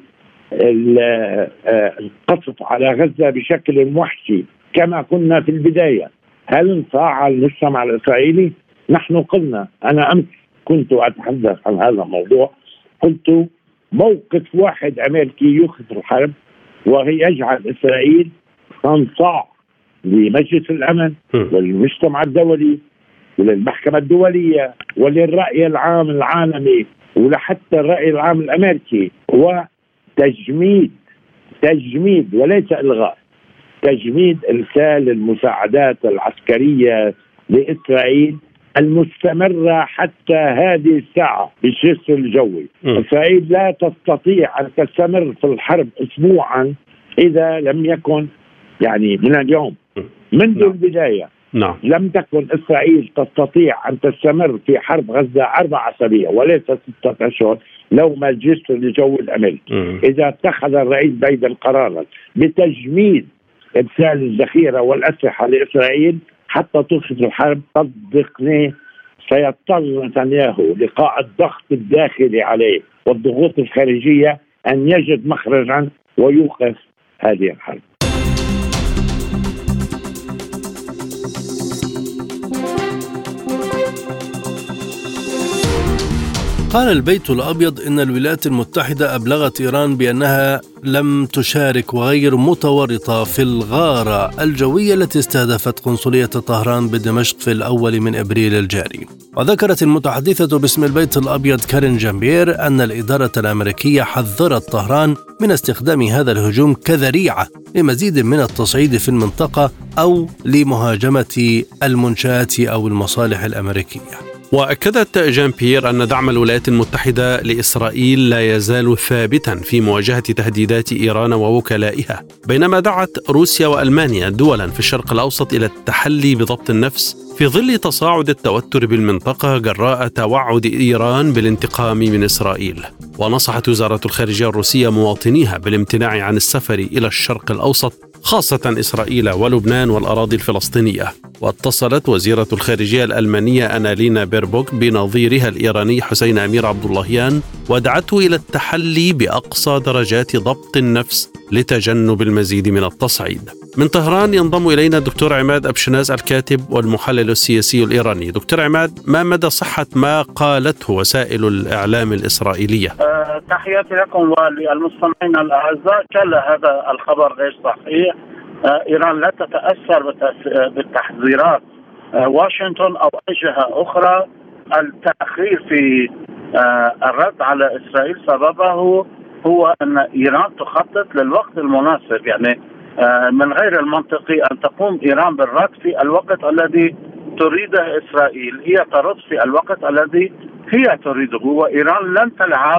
القصف على غزة بشكل وحشي كما كنا في البداية. هل انصاع المجتمع الإسرائيلي؟ نحن قلنا، أنا أمس كنت أتحدث عن هذا الموضوع، قلت موقف واحد أمريكي يوقف الحرب وهي يجعل إسرائيل تنصاع لمجلس الأمن وللمجتمع الدولي وللمحكمة الدولية وللرأي العام العالمي ولحتى الرأي العام الأمريكي، وتجميد تجميد وليس إلغاء، تجميد إرسال المساعدات العسكرية لإسرائيل المستمرة حتى هذه الساعة بالجسر الجوي. م. إسرائيل لا تستطيع أن تستمر في الحرب أسبوعا إذا لم يكن يعني من اليوم منذ نعم. البداية نعم. لم تكن إسرائيل تستطيع أن تستمر في حرب غزة أربع أسابيع وليس ستة أشهر لو ما جلست للجو الأمريكي. م. إذا اتخذ الرئيس بايدن قرارا بتجميد إرسال الذخيرة والأسلحة لإسرائيل حتى توقف الحرب، صدقني سيضطر نتنياهو لقاء الضغط الداخلي عليه والضغوط الخارجية أن يجد مخرجا ويوقف هذه الحرب. قال البيت الأبيض إن الولايات المتحدة أبلغت إيران بأنها لم تشارك وغير متورطة في الغارة الجوية التي استهدفت قنصلية طهران بدمشق في الأول من إبريل الجاري. وذكرت المتحدثة باسم البيت الأبيض كارين جامبير أن الإدارة الأمريكية حذرت طهران من استخدام هذا الهجوم كذريعة لمزيد من التصعيد في المنطقة أو لمهاجمة المنشآت أو المصالح الأمريكية. وأكدت جان بيير أن دعم الولايات المتحدة لإسرائيل لا يزال ثابتا في مواجهة تهديدات إيران ووكلائها، بينما دعت روسيا وألمانيا دولا في الشرق الأوسط إلى التحلي بضبط النفس في ظل تصاعد التوتر بالمنطقة جراء توعد إيران بالانتقام من إسرائيل. ونصحت وزارة الخارجية الروسية مواطنيها بالامتناع عن السفر إلى الشرق الأوسط، خاصة إسرائيل ولبنان والأراضي الفلسطينية. واتصلت وزيرة الخارجية الألمانية أنالينا بيربوك بنظيرها الإيراني حسين أمير عبد اللهيان ودعته إلى التحلي بأقصى درجات ضبط النفس لتجنب المزيد من التصعيد. من طهران ينضم إلينا الدكتور عماد أبشناز الكاتب والمحلل السياسي الإيراني. دكتور عماد، ما مدى صحة ما قالته وسائل الإعلام الإسرائيلية؟ أه تحياتي لكم وللمستمعين الأعزاء. كلا هذا الخبر غير صحيح. أه إيران لا تتأثر بالتحذيرات أه واشنطن أو أي جهة أخرى. التأخير في أه الرد على إسرائيل سببه هو أن إيران تخطط للوقت المناسب، يعني من غير المنطقي أن تقوم إيران بالرد في الوقت الذي تريده إسرائيل. هي ترد في الوقت الذي هي تريده، وإيران لن تلعب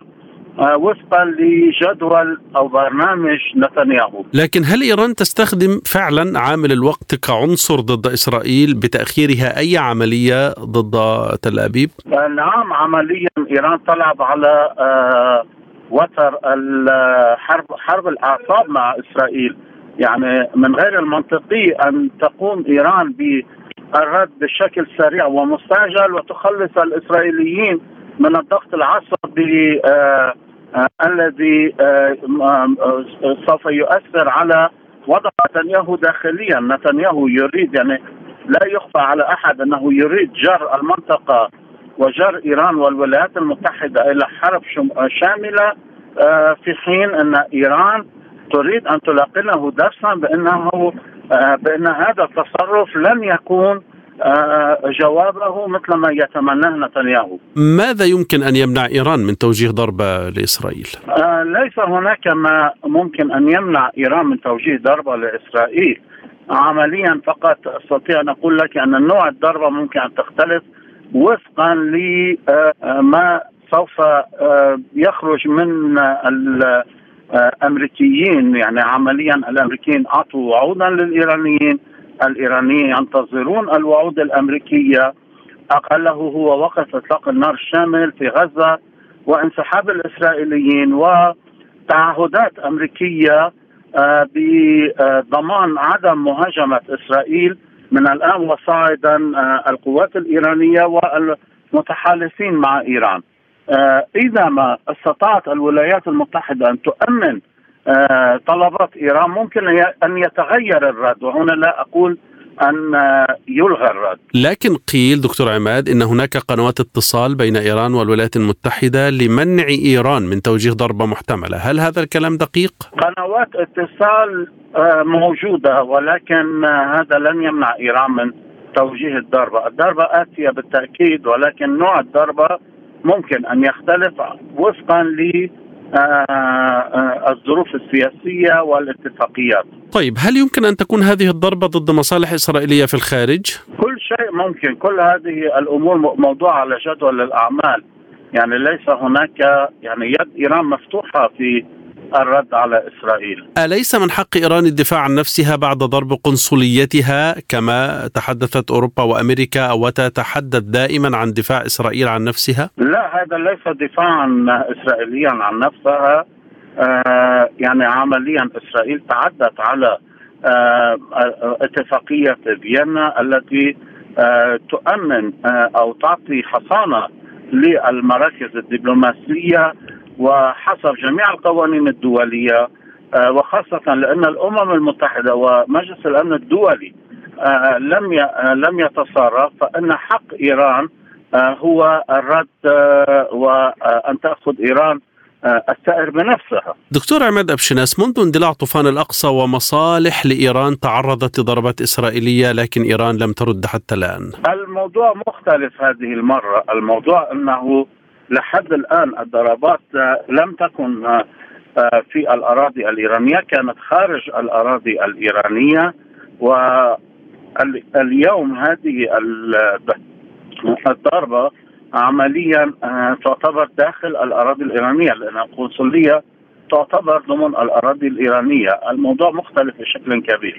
وفقا لجدول أو برنامج نتنياهو. لكن هل إيران تستخدم فعلا عامل الوقت كعنصر ضد إسرائيل بتأخيرها أي عملية ضد تل أبيب؟ نعم، عمليا إيران تلعب على وتر الحرب حرب الأعصاب مع إسرائيل. يعني من غير المنطقي أن تقوم إيران بالرد بشكل سريع ومستعجل وتخلص الإسرائيليين من الضغط العصبي آه آه الذي آه آه سوف يؤثر على وضع نتنياهو داخليا. نتنياهو يريد، يعني لا يخفى على أحد أنه يريد جر المنطقة وجر إيران والولايات المتحدة إلى حرب شاملة، آه في حين أن إيران تريد أن تلقنه درسا بأنه آه بأن هذا التصرف لن يكون آه جوابه مثل ما يتمناه نتنياهو. ماذا يمكن أن يمنع إيران من توجيه ضربة لإسرائيل؟ آه ليس هناك ما ممكن أن يمنع إيران من توجيه ضربة لإسرائيل. عمليا فقط أستطيع أن أقول لك أن نوع الضربة ممكن أن تختلف وفقا لما سوف آه يخرج من الأمريكيين. يعني عمليا الأمريكيين أعطوا وعودا للإيرانيين، الإيرانيين ينتظرون الوعود الأمريكية، أقله هو وقف إطلاق النار الشامل في غزة وانسحاب الإسرائيليين وتعهدات أمريكية بضمان عدم مهاجمة إسرائيل من الآن وصاعدا القوات الإيرانية والمتحالفين مع إيران. إذا ما استطاعت الولايات المتحدة أن تؤمن طلبات إيران ممكن أن يتغير الرد، وهنا لا أقول أن يلغى الرد. لكن قيل دكتور عماد إن هناك قنوات اتصال بين إيران والولايات المتحدة لمنع إيران من توجيه ضربة محتملة، هل هذا الكلام دقيق؟ قنوات اتصال موجودة، ولكن هذا لن يمنع إيران من توجيه الضربة. الضربة آتية بالتأكيد، ولكن نوع الضربة ممكن أن يختلف وفقا ل الظروف السياسية والاتفاقيات. طيب، هل يمكن أن تكون هذه الضربة ضد مصالح إسرائيلية في الخارج؟ كل شيء ممكن، كل هذه الأمور موضوعة على جدول الأعمال. يعني ليس هناك، يعني يد إيران مفتوحة في الرد على إسرائيل. أليس من حق إيران الدفاع عن نفسها بعد ضرب قنصليتها كما تحدثت أوروبا وأمريكا، وتتحدث دائما عن دفاع إسرائيل عن نفسها؟ لا، هذا ليس دفاعا إسرائيليا عن نفسها. آه يعني عمليا إسرائيل تعدت على آه اتفاقية فيينا التي آه تؤمن آه أو تعطي حصانة للمراكز الدبلوماسية وحسب جميع القوانين الدولية، آه وخاصة لأن الأمم المتحدة ومجلس الأمن الدولي آه لم آه لم يتصرف، فإن حق إيران آه هو الرد آه وأن تأخذ إيران السائر بنفسها. دكتور عماد أبشناس، منذ اندلاع طوفان الأقصى ومصالح لإيران تعرضت لضربات إسرائيلية، لكن إيران لم ترد حتى الآن. الموضوع مختلف هذه المرة. الموضوع أنه لحد الآن الضربات لم تكن في الأراضي الإيرانية، كانت خارج الأراضي الإيرانية، واليوم هذه الضربة عمليا تعتبر داخل الأراضي الإيرانية، لأن القنصلية تعتبر ضمن الأراضي الإيرانية. الموضوع مختلف بشكل كبير.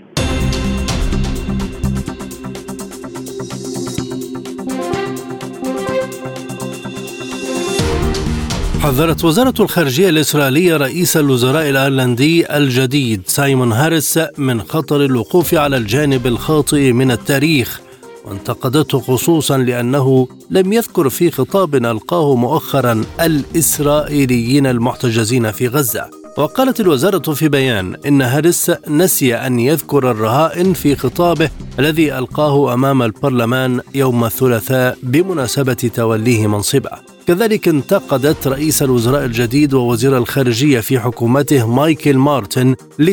حذرت وزارة الخارجية الإسرائيلية رئيس الوزراء الأيرلندي الجديد سايمون هاريس من خطر الوقوف على الجانب الخاطئ من التاريخ، وانتقدته خصوصا لأنه لم يذكر في خطاب ألقاه مؤخرا الإسرائيليين المحتجزين في غزة. وقالت الوزارة في بيان إن هاريس نسي أن يذكر الرهائن في خطابه الذي ألقاه أمام البرلمان يوم الثلاثاء بمناسبة توليه منصبه. كذلك انتقدت رئيس الوزراء الجديد ووزير الخارجية في حكومته مايكل مارتن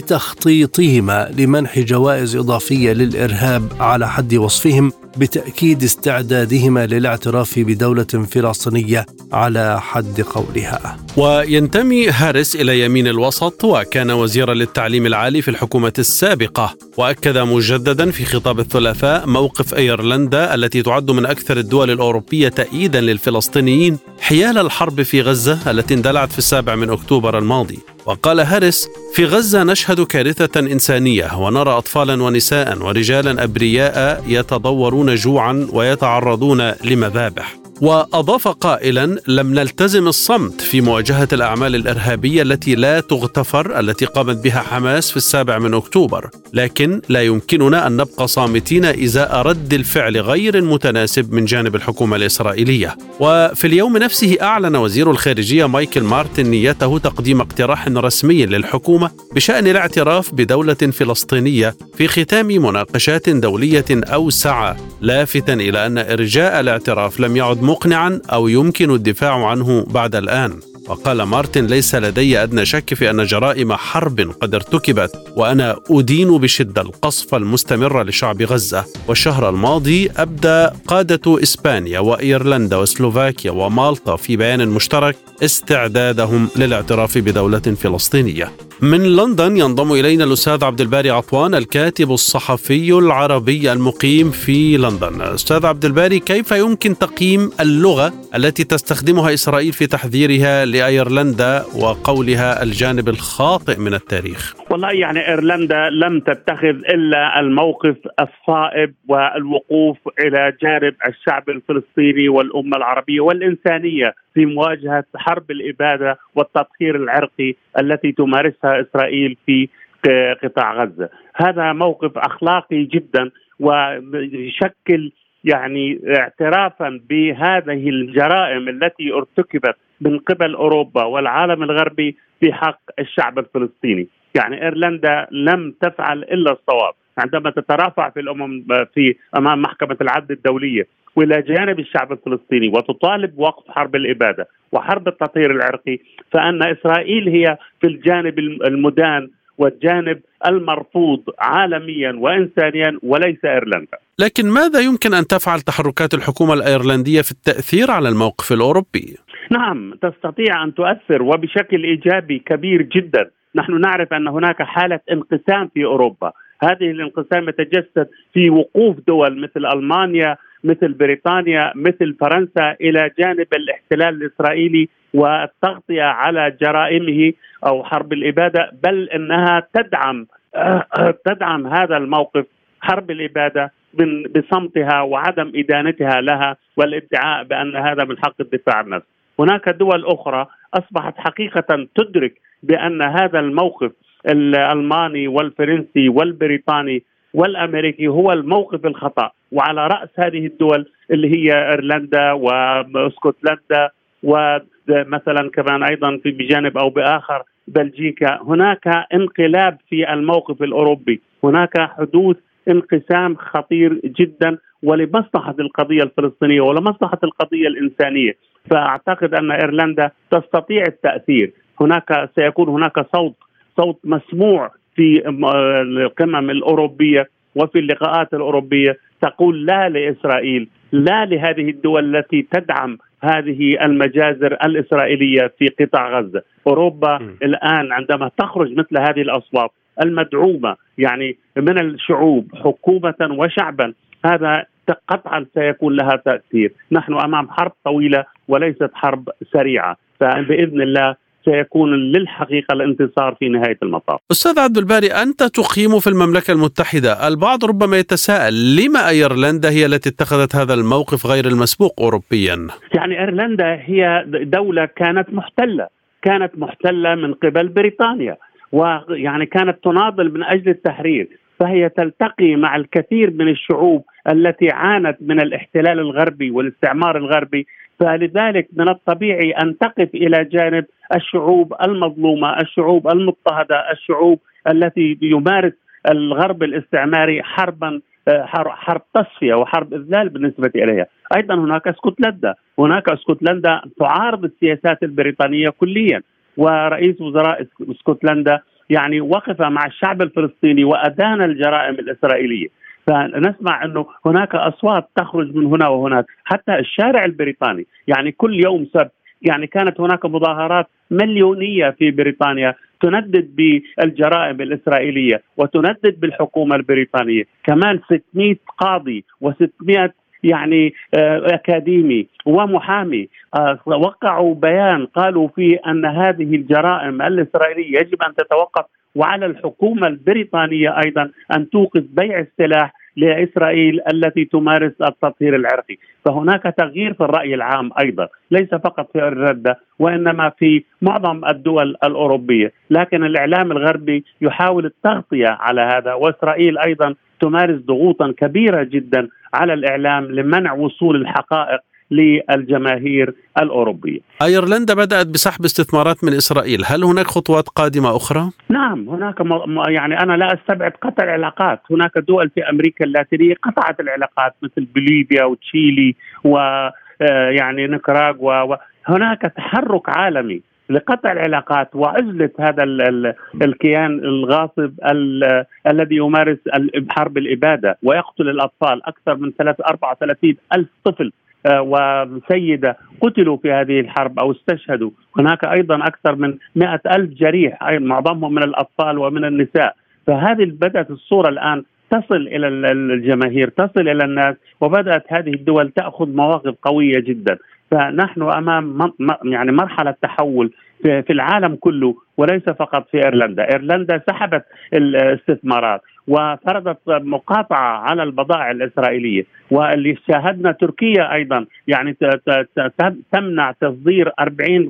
لتخطيطهما لمنح جوائز إضافية للإرهاب على حد وصفهم، بتأكيد استعدادهما للاعتراف بدولة فلسطينية على حد قولها. وينتمي هاريس إلى يمين الوسط، وكان وزيرا للتعليم العالي في الحكومة السابقة، وأكد مجددا في خطاب الثلاثاء موقف أيرلندا التي تعد من أكثر الدول الأوروبية تأييدا للفلسطينيين حيال الحرب في غزة التي اندلعت في السابع من أكتوبر الماضي. وقال هاريس: في غزة نشهد كارثة إنسانية، ونرى أطفالا ونساء ورجالا أبرياء يتضورون جوعا ويتعرضون لمذابح. وأضاف قائلا: لم نلتزم الصمت في مواجهة الأعمال الإرهابية التي لا تغتفر التي قامت بها حماس في السابع من أكتوبر، لكن لا يمكننا أن نبقى صامتين إزاء رد الفعل غير المتناسب من جانب الحكومة الإسرائيلية. وفي اليوم نفسه أعلن وزير الخارجية مايكل مارتن نيته تقديم اقتراح رسمي للحكومة بشأن الاعتراف بدولة فلسطينية في ختام مناقشات دولية أوسع، لافتا إلى أن إرجاء الاعتراف لم يعد مقنعا أو يمكن الدفاع عنه بعد الآن. وقال مارتن: ليس لدي أدنى شك في أن جرائم حرب قد ارتكبت، وأنا أدين بشدة القصف المستمر لشعب غزة. والشهر الماضي أبدى قادة إسبانيا وإيرلندا وسلوفاكيا ومالطا في بيان مشترك استعدادهم للاعتراف بدولة فلسطينية. من لندن ينضم إلينا الأستاذ عبد الباري عطوان، الكاتب الصحفي العربي المقيم في لندن. أستاذ عبد الباري، كيف يمكن تقييم اللغة التي تستخدمها إسرائيل في تحذيرها لأيرلندا وقولها الجانب الخاطئ من التاريخ؟ والله يعني إيرلندا لم تتخذ إلا الموقف الصائب والوقوف إلى جانب الشعب الفلسطيني والأمة العربية والإنسانية في مواجهة حرب الإبادة والتطهير العرقي التي تمارسها إسرائيل في قطاع غزة. هذا موقف أخلاقي جدا ويشكل يعني اعترافا بهذه الجرائم التي ارتكبت من قبل أوروبا والعالم الغربي في حق الشعب الفلسطيني. يعني إيرلندا لم تفعل إلا الصواب عندما تترافع في الأمم في أمام محكمة العدل الدولية وإلى جانب الشعب الفلسطيني وتطالب بوقف حرب الإبادة وحرب التطهير العرقي، فأن إسرائيل هي في الجانب المدان والجانب المرفوض عالميا وإنسانيا وليس إيرلندا. لكن ماذا يمكن أن تفعل تحركات الحكومة الأيرلندية في التأثير على الموقف الأوروبي؟ نعم، تستطيع أن تؤثر وبشكل إيجابي كبير جدا. نحن نعرف أن هناك حالة انقسام في أوروبا، هذه الانقسام يتجسد في وقوف دول مثل ألمانيا مثل بريطانيا مثل فرنسا إلى جانب الاحتلال الإسرائيلي والتغطية على جرائمه أو حرب الإبادة، بل أنها تدعم تدعم هذا الموقف حرب الإبادة بصمتها وعدم إدانتها لها والادعاء بأن هذا من حق الدفاع عن النفس. هناك دول أخرى أصبحت حقيقة تدرك بأن هذا الموقف الألماني والفرنسي والبريطاني والأمريكي هو الموقف الخطأ، وعلى رأس هذه الدول اللي هي إيرلندا واسكتلندا ومثلا كمان أيضا في بجانب أو بآخر بلجيكا، هناك انقلاب في الموقف الأوروبي، هناك حدوث انقسام خطير جدا ولمصلحة القضية الفلسطينية ولمصلحة القضية الإنسانية. فأعتقد أن إيرلندا تستطيع التأثير، هناك سيكون هناك صوت صوت مسموع في القمم الأوروبية وفي اللقاءات الأوروبية تقول لا لإسرائيل، لا لهذه الدول التي تدعم هذه المجازر الإسرائيلية في قطاع غزة. أوروبا م. الآن عندما تخرج مثل هذه الأصوات المدعومة يعني من الشعوب حكومة وشعبا، هذا قطعا سيكون لها تأثير. نحن أمام حرب طويلة وليست حرب سريعة، فبإذن الله سيكون للحقيقة الانتصار في نهاية المطاف. أستاذ عبد الباري، أنت تقيم في المملكة المتحدة، البعض ربما يتساءل لما أيرلندا هي التي اتخذت هذا الموقف غير المسبوق أوروبيا؟ يعني إيرلندا هي دولة كانت محتلة كانت محتلة من قبل بريطانيا، ويعني كانت تناضل من أجل التحرير، فهي تلتقي مع الكثير من الشعوب التي عانت من الاحتلال الغربي والاستعمار الغربي، فلذلك من الطبيعي أن تقف إلى جانب الشعوب المظلومة، الشعوب المضطهدة، الشعوب التي يمارس الغرب الاستعماري حربا حرب تصفية وحرب إذلال بالنسبة إليها. أيضا هناك اسكتلندا هناك اسكتلندا تعارض السياسات البريطانية كليا، ورئيس وزراء اسكتلندا يعني وقف مع الشعب الفلسطيني وأدان الجرائم الإسرائيلية. فنسمع أنه هناك أصوات تخرج من هنا وهناك، حتى الشارع البريطاني يعني كل يوم سبت يعني كانت هناك مظاهرات مليونية في بريطانيا تندد بالجرائم الإسرائيلية وتندد بالحكومة البريطانية. كمان ستمائة قاضي وستمائة يعني أكاديمي ومحامي وقعوا بيان قالوا فيه أن هذه الجرائم الإسرائيلية يجب أن تتوقف، وعلى الحكومة البريطانية أيضا أن توقف بيع السلاح لإسرائيل التي تمارس التطهير العرقي. فهناك تغيير في الرأي العام أيضا، ليس فقط في إيرلندا وإنما في معظم الدول الأوروبية، لكن الإعلام الغربي يحاول التغطية على هذا، وإسرائيل أيضا تمارس ضغوطا كبيرة جدا على الإعلام لمنع وصول الحقائق للجماهير الأوروبية. أيرلندا بدأت بسحب استثمارات من إسرائيل، هل هناك خطوات قادمة أخرى؟ نعم هناك م... يعني أنا لا أستبعد قطع العلاقات. هناك دول في أمريكا اللاتينية قطعت العلاقات مثل بوليفيا وتشيلي ويعني نيكاراغوا، وهناك تحرك عالمي لقطع العلاقات وعزلة هذا ال ال الكيان الغاصب ال الذي يمارس حرب الإبادة ويقتل الأطفال. أكثر من أربعة وثلاثين ألف طفل وسيدة قتلوا في هذه الحرب أو استشهدوا. هناك أيضا أكثر من مئة ألف جريح معظمهم من الأطفال ومن النساء. فهذه بدأت الصورة الآن تصل إلى الجماهير، تصل إلى الناس، وبدأت هذه الدول تأخذ مواقف قوية جدا. فنحن أمام يعني مرحلة تحول في العالم كله وليس فقط في إيرلندا. إيرلندا سحبت الاستثمارات وفرضت مقاطعة على البضائع الإسرائيلية، واللي شاهدنا تركيا أيضا يعني تمنع تصدير أربعين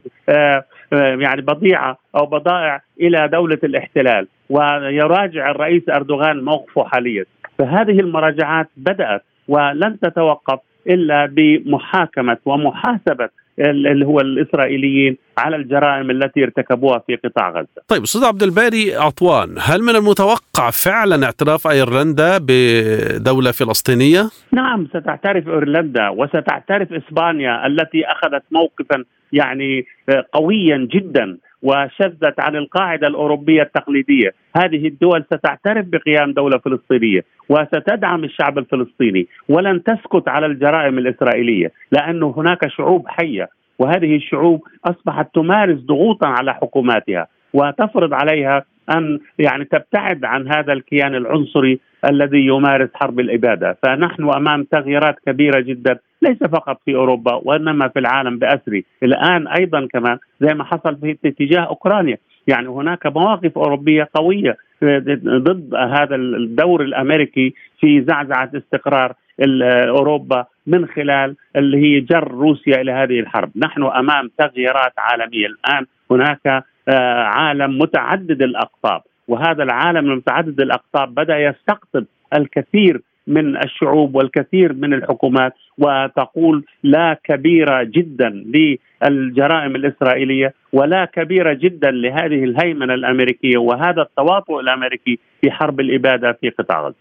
يعني بضيعة أو بضائع إلى دولة الاحتلال، ويراجع الرئيس أردوغان موقفه حاليا. فهذه المراجعات بدأت ولن تتوقف إلا بمحاكمة ومحاسبة اللي هو الإسرائيليين على الجرائم التي ارتكبوها في قطاع غزة. طيب أستاذ عبد الباري عطوان، هل من المتوقع فعلا اعتراف أيرلندا بدولة فلسطينية؟ نعم ستعترف أيرلندا وستعترف إسبانيا التي أخذت موقفا يعني قويا جدا وشذت عن القاعدة الأوروبية التقليدية. هذه الدول ستعترف بقيام دولة فلسطينية وستدعم الشعب الفلسطيني ولن تسكت على الجرائم الإسرائيلية، لأنه هناك شعوب حية، وهذه الشعوب أصبحت تمارس ضغوطا على حكوماتها وتفرض عليها أن يعني تبتعد عن هذا الكيان العنصري الذي يمارس حرب الإبادة. فنحن أمام تغييرات كبيرة جدا، ليس فقط في أوروبا وإنما في العالم بأسره. الآن أيضا كمان زي ما حصل في اتجاه أوكرانيا، يعني هناك مواقف أوروبية قوية ضد هذا الدور الأمريكي في زعزعة استقرار أوروبا من خلال اللي هي جر روسيا إلى هذه الحرب. نحن أمام تغييرات عالمية الآن، هناك عالم متعدد الأقطاب، وهذا العالم المتعدد الأقطاب بدأ يستقطب الكثير من الشعوب والكثير من الحكومات، وتقول لا كبيرة جدا للجرائم الإسرائيلية ولا كبيرة جدا لهذه الهيمنة الأمريكية وهذا التواطؤ الأمريكي في حرب الإبادة في قطاع غزة.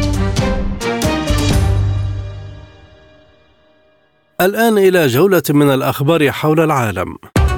الآن إلى جولة من الأخبار حول العالم.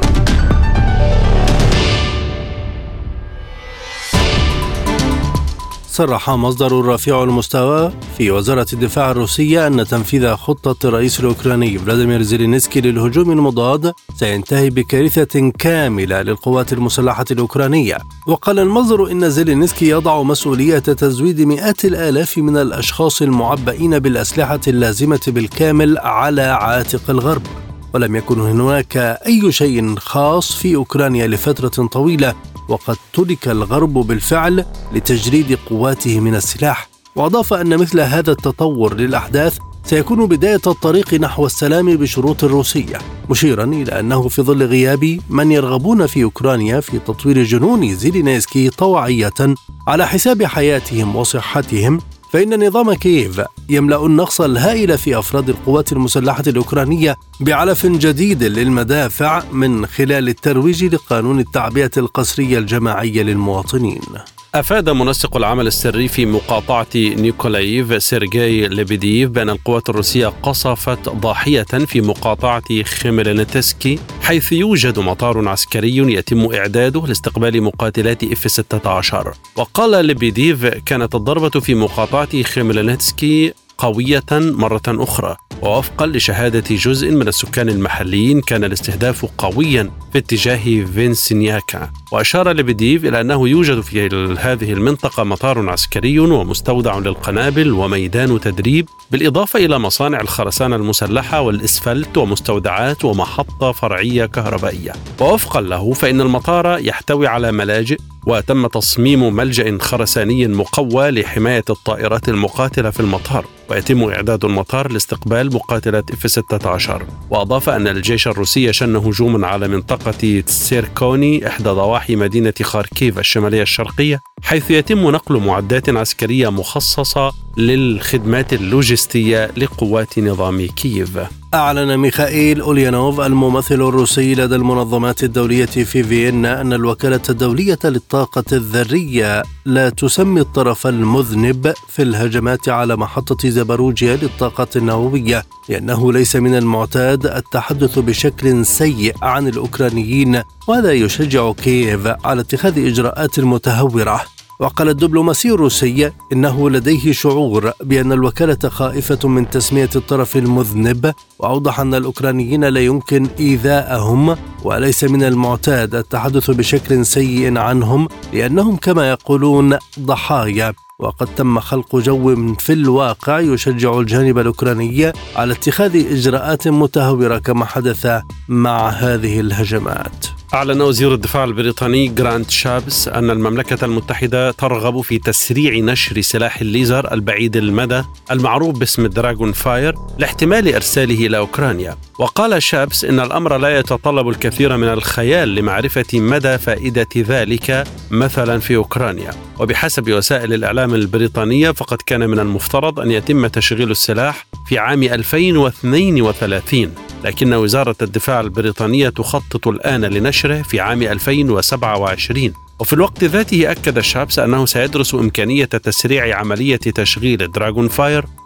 صرح مصدر رفيع المستوى في وزارة الدفاع الروسية أن تنفيذ خطة الرئيس الأوكراني فلاديمير زيلينسكي للهجوم المضاد سينتهي بكارثة كاملة للقوات المسلحة الأوكرانية. وقال المصدر إن زيلينسكي يضع مسؤولية تزويد مئات الآلاف من الأشخاص المعبئين بالأسلحة اللازمة بالكامل على عاتق الغرب، ولم يكن هناك أي شيء خاص في أوكرانيا لفترة طويلة، وقد ترك الغرب بالفعل لتجريد قواته من السلاح. وأضاف أن مثل هذا التطور للأحداث سيكون بداية الطريق نحو السلام بشروط الروسية، مشيرا إلى أنه في ظل غياب من يرغبون في أوكرانيا في تطوير جنون زيلينسكي طوعية على حساب حياتهم وصحتهم، فإن نظام كييف يملأ النقص الهائل في أفراد القوات المسلحة الأوكرانية بعلف جديد للمدافع من خلال الترويج لقانون التعبئة القسرية الجماعية للمواطنين. أفاد منسق العمل السري في مقاطعة نيكولايف سيرجي ليبيديف بأن القوات الروسية قصفت ضاحية في مقاطعة خيميلنتسكي، حيث يوجد مطار عسكري يتم إعداده لاستقبال مقاتلات إف ستة عشر. وقال ليبيديف كانت الضربة في مقاطعة خيميلنتسكي قوية مرة أخرى، ووفقا لشهادة جزء من السكان المحليين كان الاستهداف قويا في اتجاه فينسينياكا. وأشار ليبيديف إلى أنه يوجد في هذه المنطقة مطار عسكري ومستودع للقنابل وميدان تدريب، بالإضافة إلى مصانع الخرسانة المسلحة والإسفلت ومستودعات ومحطة فرعية كهربائية. ووفقا له فإن المطار يحتوي على ملاجئ، وتم تصميم ملجأ خرساني مقوى لحماية الطائرات المقاتلة في المطار، ويتم إعداد المطار لاستقبال مقاتلات إف ستة عشر. وأضاف أن الجيش الروسي شن هجوما على منطقة تسيركوني إحدى ضواحي مدينة خاركيف الشمالية الشرقية، حيث يتم نقل معدات عسكرية مخصصة للخدمات اللوجستية لقوات نظام كييف. أعلن ميخائيل أوليانوف الممثل الروسي لدى المنظمات الدولية في فيينا أن الوكالة الدولية للطاقة الذرية لا تسمي الطرف المذنب في الهجمات على محطة زاباروجيا للطاقة النووية، لأنه ليس من المعتاد التحدث بشكل سيء عن الأوكرانيين، وهذا يشجع كييف على اتخاذ إجراءات متهورة. وقال الدبلوماسي الروسي إنه لديه شعور بأن الوكالة خائفة من تسمية الطرف المذنب، وأوضح أن الأوكرانيين لا يمكن إيذاءهم وليس من المعتاد التحدث بشكل سيء عنهم، لأنهم كما يقولون ضحايا. وقد تم خلق جو في الواقع يشجع الجانب الأوكراني على اتخاذ إجراءات متهورة كما حدث مع هذه الهجمات. أعلن وزير الدفاع البريطاني جرانت شابس أن المملكة المتحدة ترغب في تسريع نشر سلاح الليزر البعيد المدى المعروف باسم دراغون فاير لاحتمال إرساله إلى أوكرانيا. وقال شابس إن الأمر لا يتطلب الكثير من الخيال لمعرفة مدى فائدة ذلك مثلا في أوكرانيا. وبحسب وسائل الإعلام البريطانية فقد كان من المفترض أن يتم تشغيل السلاح في عام ألفين واثنين وثلاثين، لكن وزارة الدفاع البريطانية تخطط الآن لنشره في عام ألفين وسبعة وعشرين. وفي الوقت ذاته أكد شابس أنه سيدرس إمكانية تسريع عملية تشغيل دراغون فاير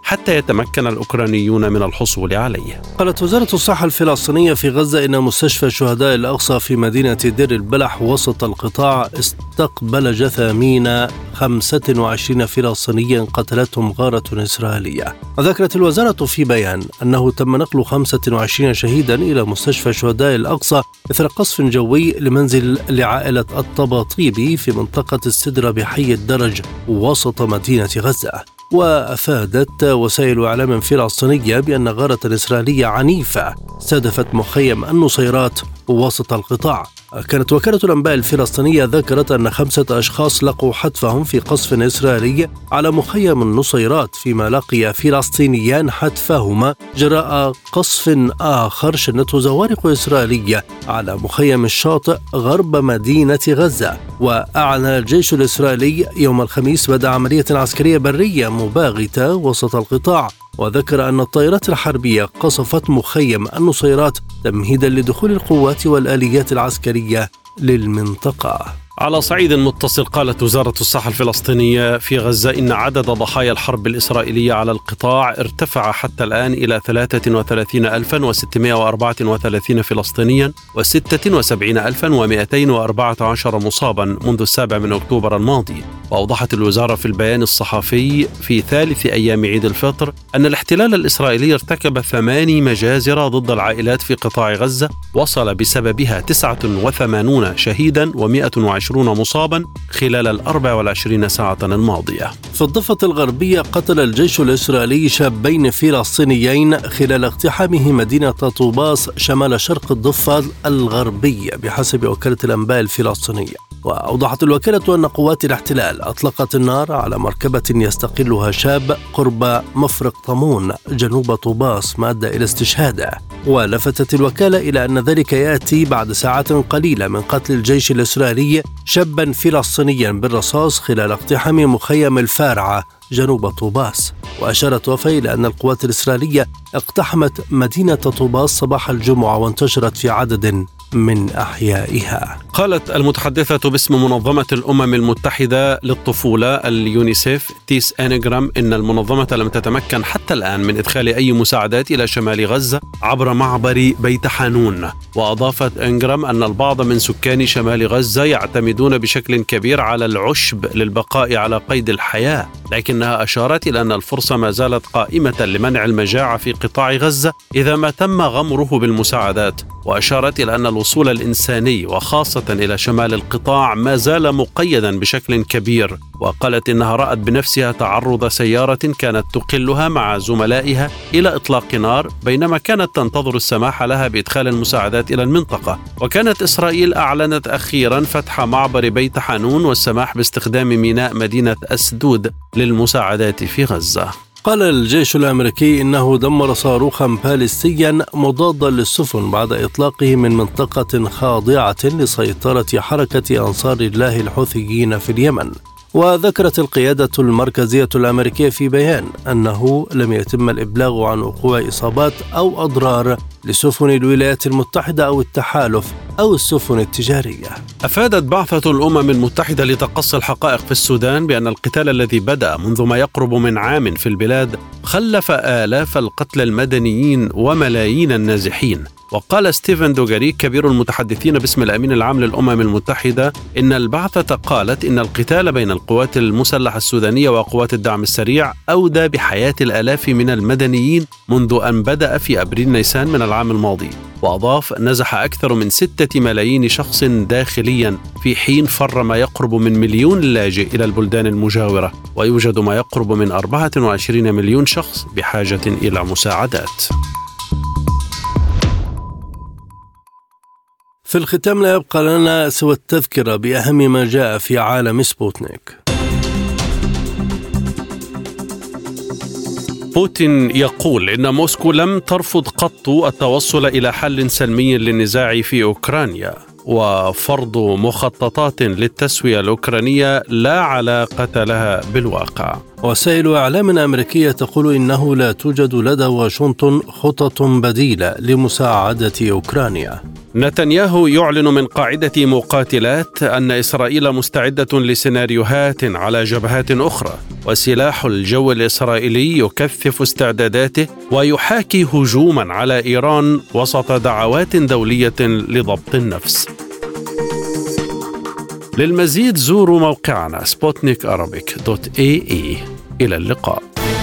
حتى يتمكن الأوكرانيون من الحصول عليه. قالت وزارة الصحة الفلسطينية في غزة إن مستشفى شهداء الأقصى في مدينة دير البلح وسط القطاع استقبل جثامين خمسة وعشرين فلسطينيا قتلتهم غارة إسرائيلية. وذكرت الوزارة في بيان أنه تم نقل خمسة وعشرين شهيدا إلى مستشفى شهداء الأقصى إثر قصف جوي لمنزل لعائلة الطباطيبي في منطقة السدرة بحي الدرج وسط مدينة غزة. وأفادت وسائل إعلام فلسطينية بأن غارة إسرائيلية عنيفة استهدفت مخيم النصيرات وسط القطاع. كانت وكالة الأنباء الفلسطينية ذكرت أن خمسة أشخاص لقوا حتفهم في قصف إسرائيلي على مخيم النصيرات، فيما لقي فلسطينيان حتفهما جراء قصف آخر شنته زوارق إسرائيلية على مخيم الشاطئ غرب مدينة غزة. وأعلن الجيش الإسرائيلي يوم الخميس بدء عملية عسكرية برية مباغتة وسط القطاع، وذكر أن الطائرات الحربية قصفت مخيم النصيرات تمهيدا لدخول القوات والآليات العسكرية للمنطقة. على صعيد متصل، قالت وزارة الصحة الفلسطينية في غزة إن عدد ضحايا الحرب الإسرائيلية على القطاع ارتفع حتى الآن إلى ثلاثة وثلاثين ألفا وستمائة وأربعة وثلاثين فلسطينيا وستة وسبعين ألفا ومائتين وأربعة عشر مصابا منذ السابع من أكتوبر الماضي. وأوضحت الوزارة في البيان الصحفي في ثالث أيام عيد الفطر أن الاحتلال الإسرائيلي ارتكب ثماني مجازر ضد العائلات في قطاع غزة وصل بسببها تسعة وثمانين شهيدا ومائة وعشرين مصابا خلال الأربع والعشرين ساعة الماضية. في الضفة الغربية قتل الجيش الإسرائيلي شابين فلسطينيين خلال اقتحامه مدينة طوباس شمال شرق الضفة الغربية بحسب وكالة الأنباء الفلسطينية. وأوضحت الوكالة أن قوات الاحتلال أطلقت النار على مركبة يستقلها شاب قرب مفرق طمون جنوب طوباس ما أدى إلى استشهاده. ولفتت الوكالة إلى أن ذلك يأتي بعد ساعات قليلة من قتل الجيش الإسرائيلي شابا فلسطينيا بالرصاص خلال اقتحام مخيم الفارعة جنوب طوباس. وأشارت وفاء إلى أن القوات الإسرائيلية اقتحمت مدينة طوباس صباح الجمعة وانتشرت في عدد من أحيائها. قالت المتحدثة باسم منظمة الأمم المتحدة للطفولة اليونيسيف تيس إنغرام إن المنظمة لم تتمكن حتى الآن من إدخال أي مساعدات إلى شمال غزة عبر معبر بيت حانون. وأضافت إنغرام أن البعض من سكان شمال غزة يعتمدون بشكل كبير على العشب للبقاء على قيد الحياة، لكنها أشارت إلى أن الفرصة ما زالت قائمة لمنع المجاعة في قطاع غزة إذا ما تم غمره بالمساعدات. وأشارت إلى أن الوصول الإنساني وخاصة إلى شمال القطاع ما زال مقيدا بشكل كبير. وقالت إنها رأت بنفسها تعرض سيارة كانت تقلها مع زملائها إلى إطلاق نار بينما كانت تنتظر السماح لها بإدخال المساعدات إلى المنطقة. وكانت إسرائيل أعلنت أخيرا فتح معبر بيت حانون والسماح باستخدام ميناء مدينة أسدود للمساعدات في غزة. قال الجيش الأمريكي إنه دمر صاروخا باليستيا مضادا للسفن بعد إطلاقه من منطقة خاضعة لسيطرة حركة أنصار الله الحوثيين في اليمن. وذكرت القيادة المركزية الأمريكية في بيان أنه لم يتم الإبلاغ عن وقوع إصابات أو أضرار لسفن الولايات المتحدة أو التحالف أو السفن التجارية. أفادت بعثة الأمم المتحدة لتقصي الحقائق في السودان بأن القتال الذي بدأ منذ ما يقرب من عام في البلاد خلف آلاف القتلى المدنيين وملايين النازحين. وقال ستيفن دوغاريك كبير المتحدثين باسم الأمين العام للأمم المتحدة إن البعثة قالت إن القتال بين القوات المسلحة السودانية وقوات الدعم السريع أودى بحياة الآلاف من المدنيين منذ أن بدأ في أبريل نيسان من العام الماضي. وأضاف نزح أكثر من ستة ملايين شخص داخليا في حين فر ما يقرب من مليون لاجئ إلى البلدان المجاورة، ويوجد ما يقرب من أربعة وعشرين مليون شخص بحاجة إلى مساعدات. في الختام لا يبقى لنا سوى التذكرة بأهم ما جاء في عالم سبوتنيك. بوتين يقول إن موسكو لم ترفض قط التوصل إلى حل سلمي للنزاع في أوكرانيا، وفرض مخططات للتسوية الأوكرانية لا علاقة لها بالواقع. وسائل إعلام أمريكية تقول إنه لا توجد لدى واشنطن خطط بديلة لمساعدة أوكرانيا. نتنياهو يعلن من قاعدة مقاتلات أن إسرائيل مستعدة لسيناريوهات على جبهات أخرى، وسلاح الجو الإسرائيلي يكثف استعداداته ويحاكي هجوما على إيران وسط دعوات دولية لضبط النفس. للمزيد زوروا موقعنا سبوتنيك أرابيك دوت إيه إي. إلى اللقاء.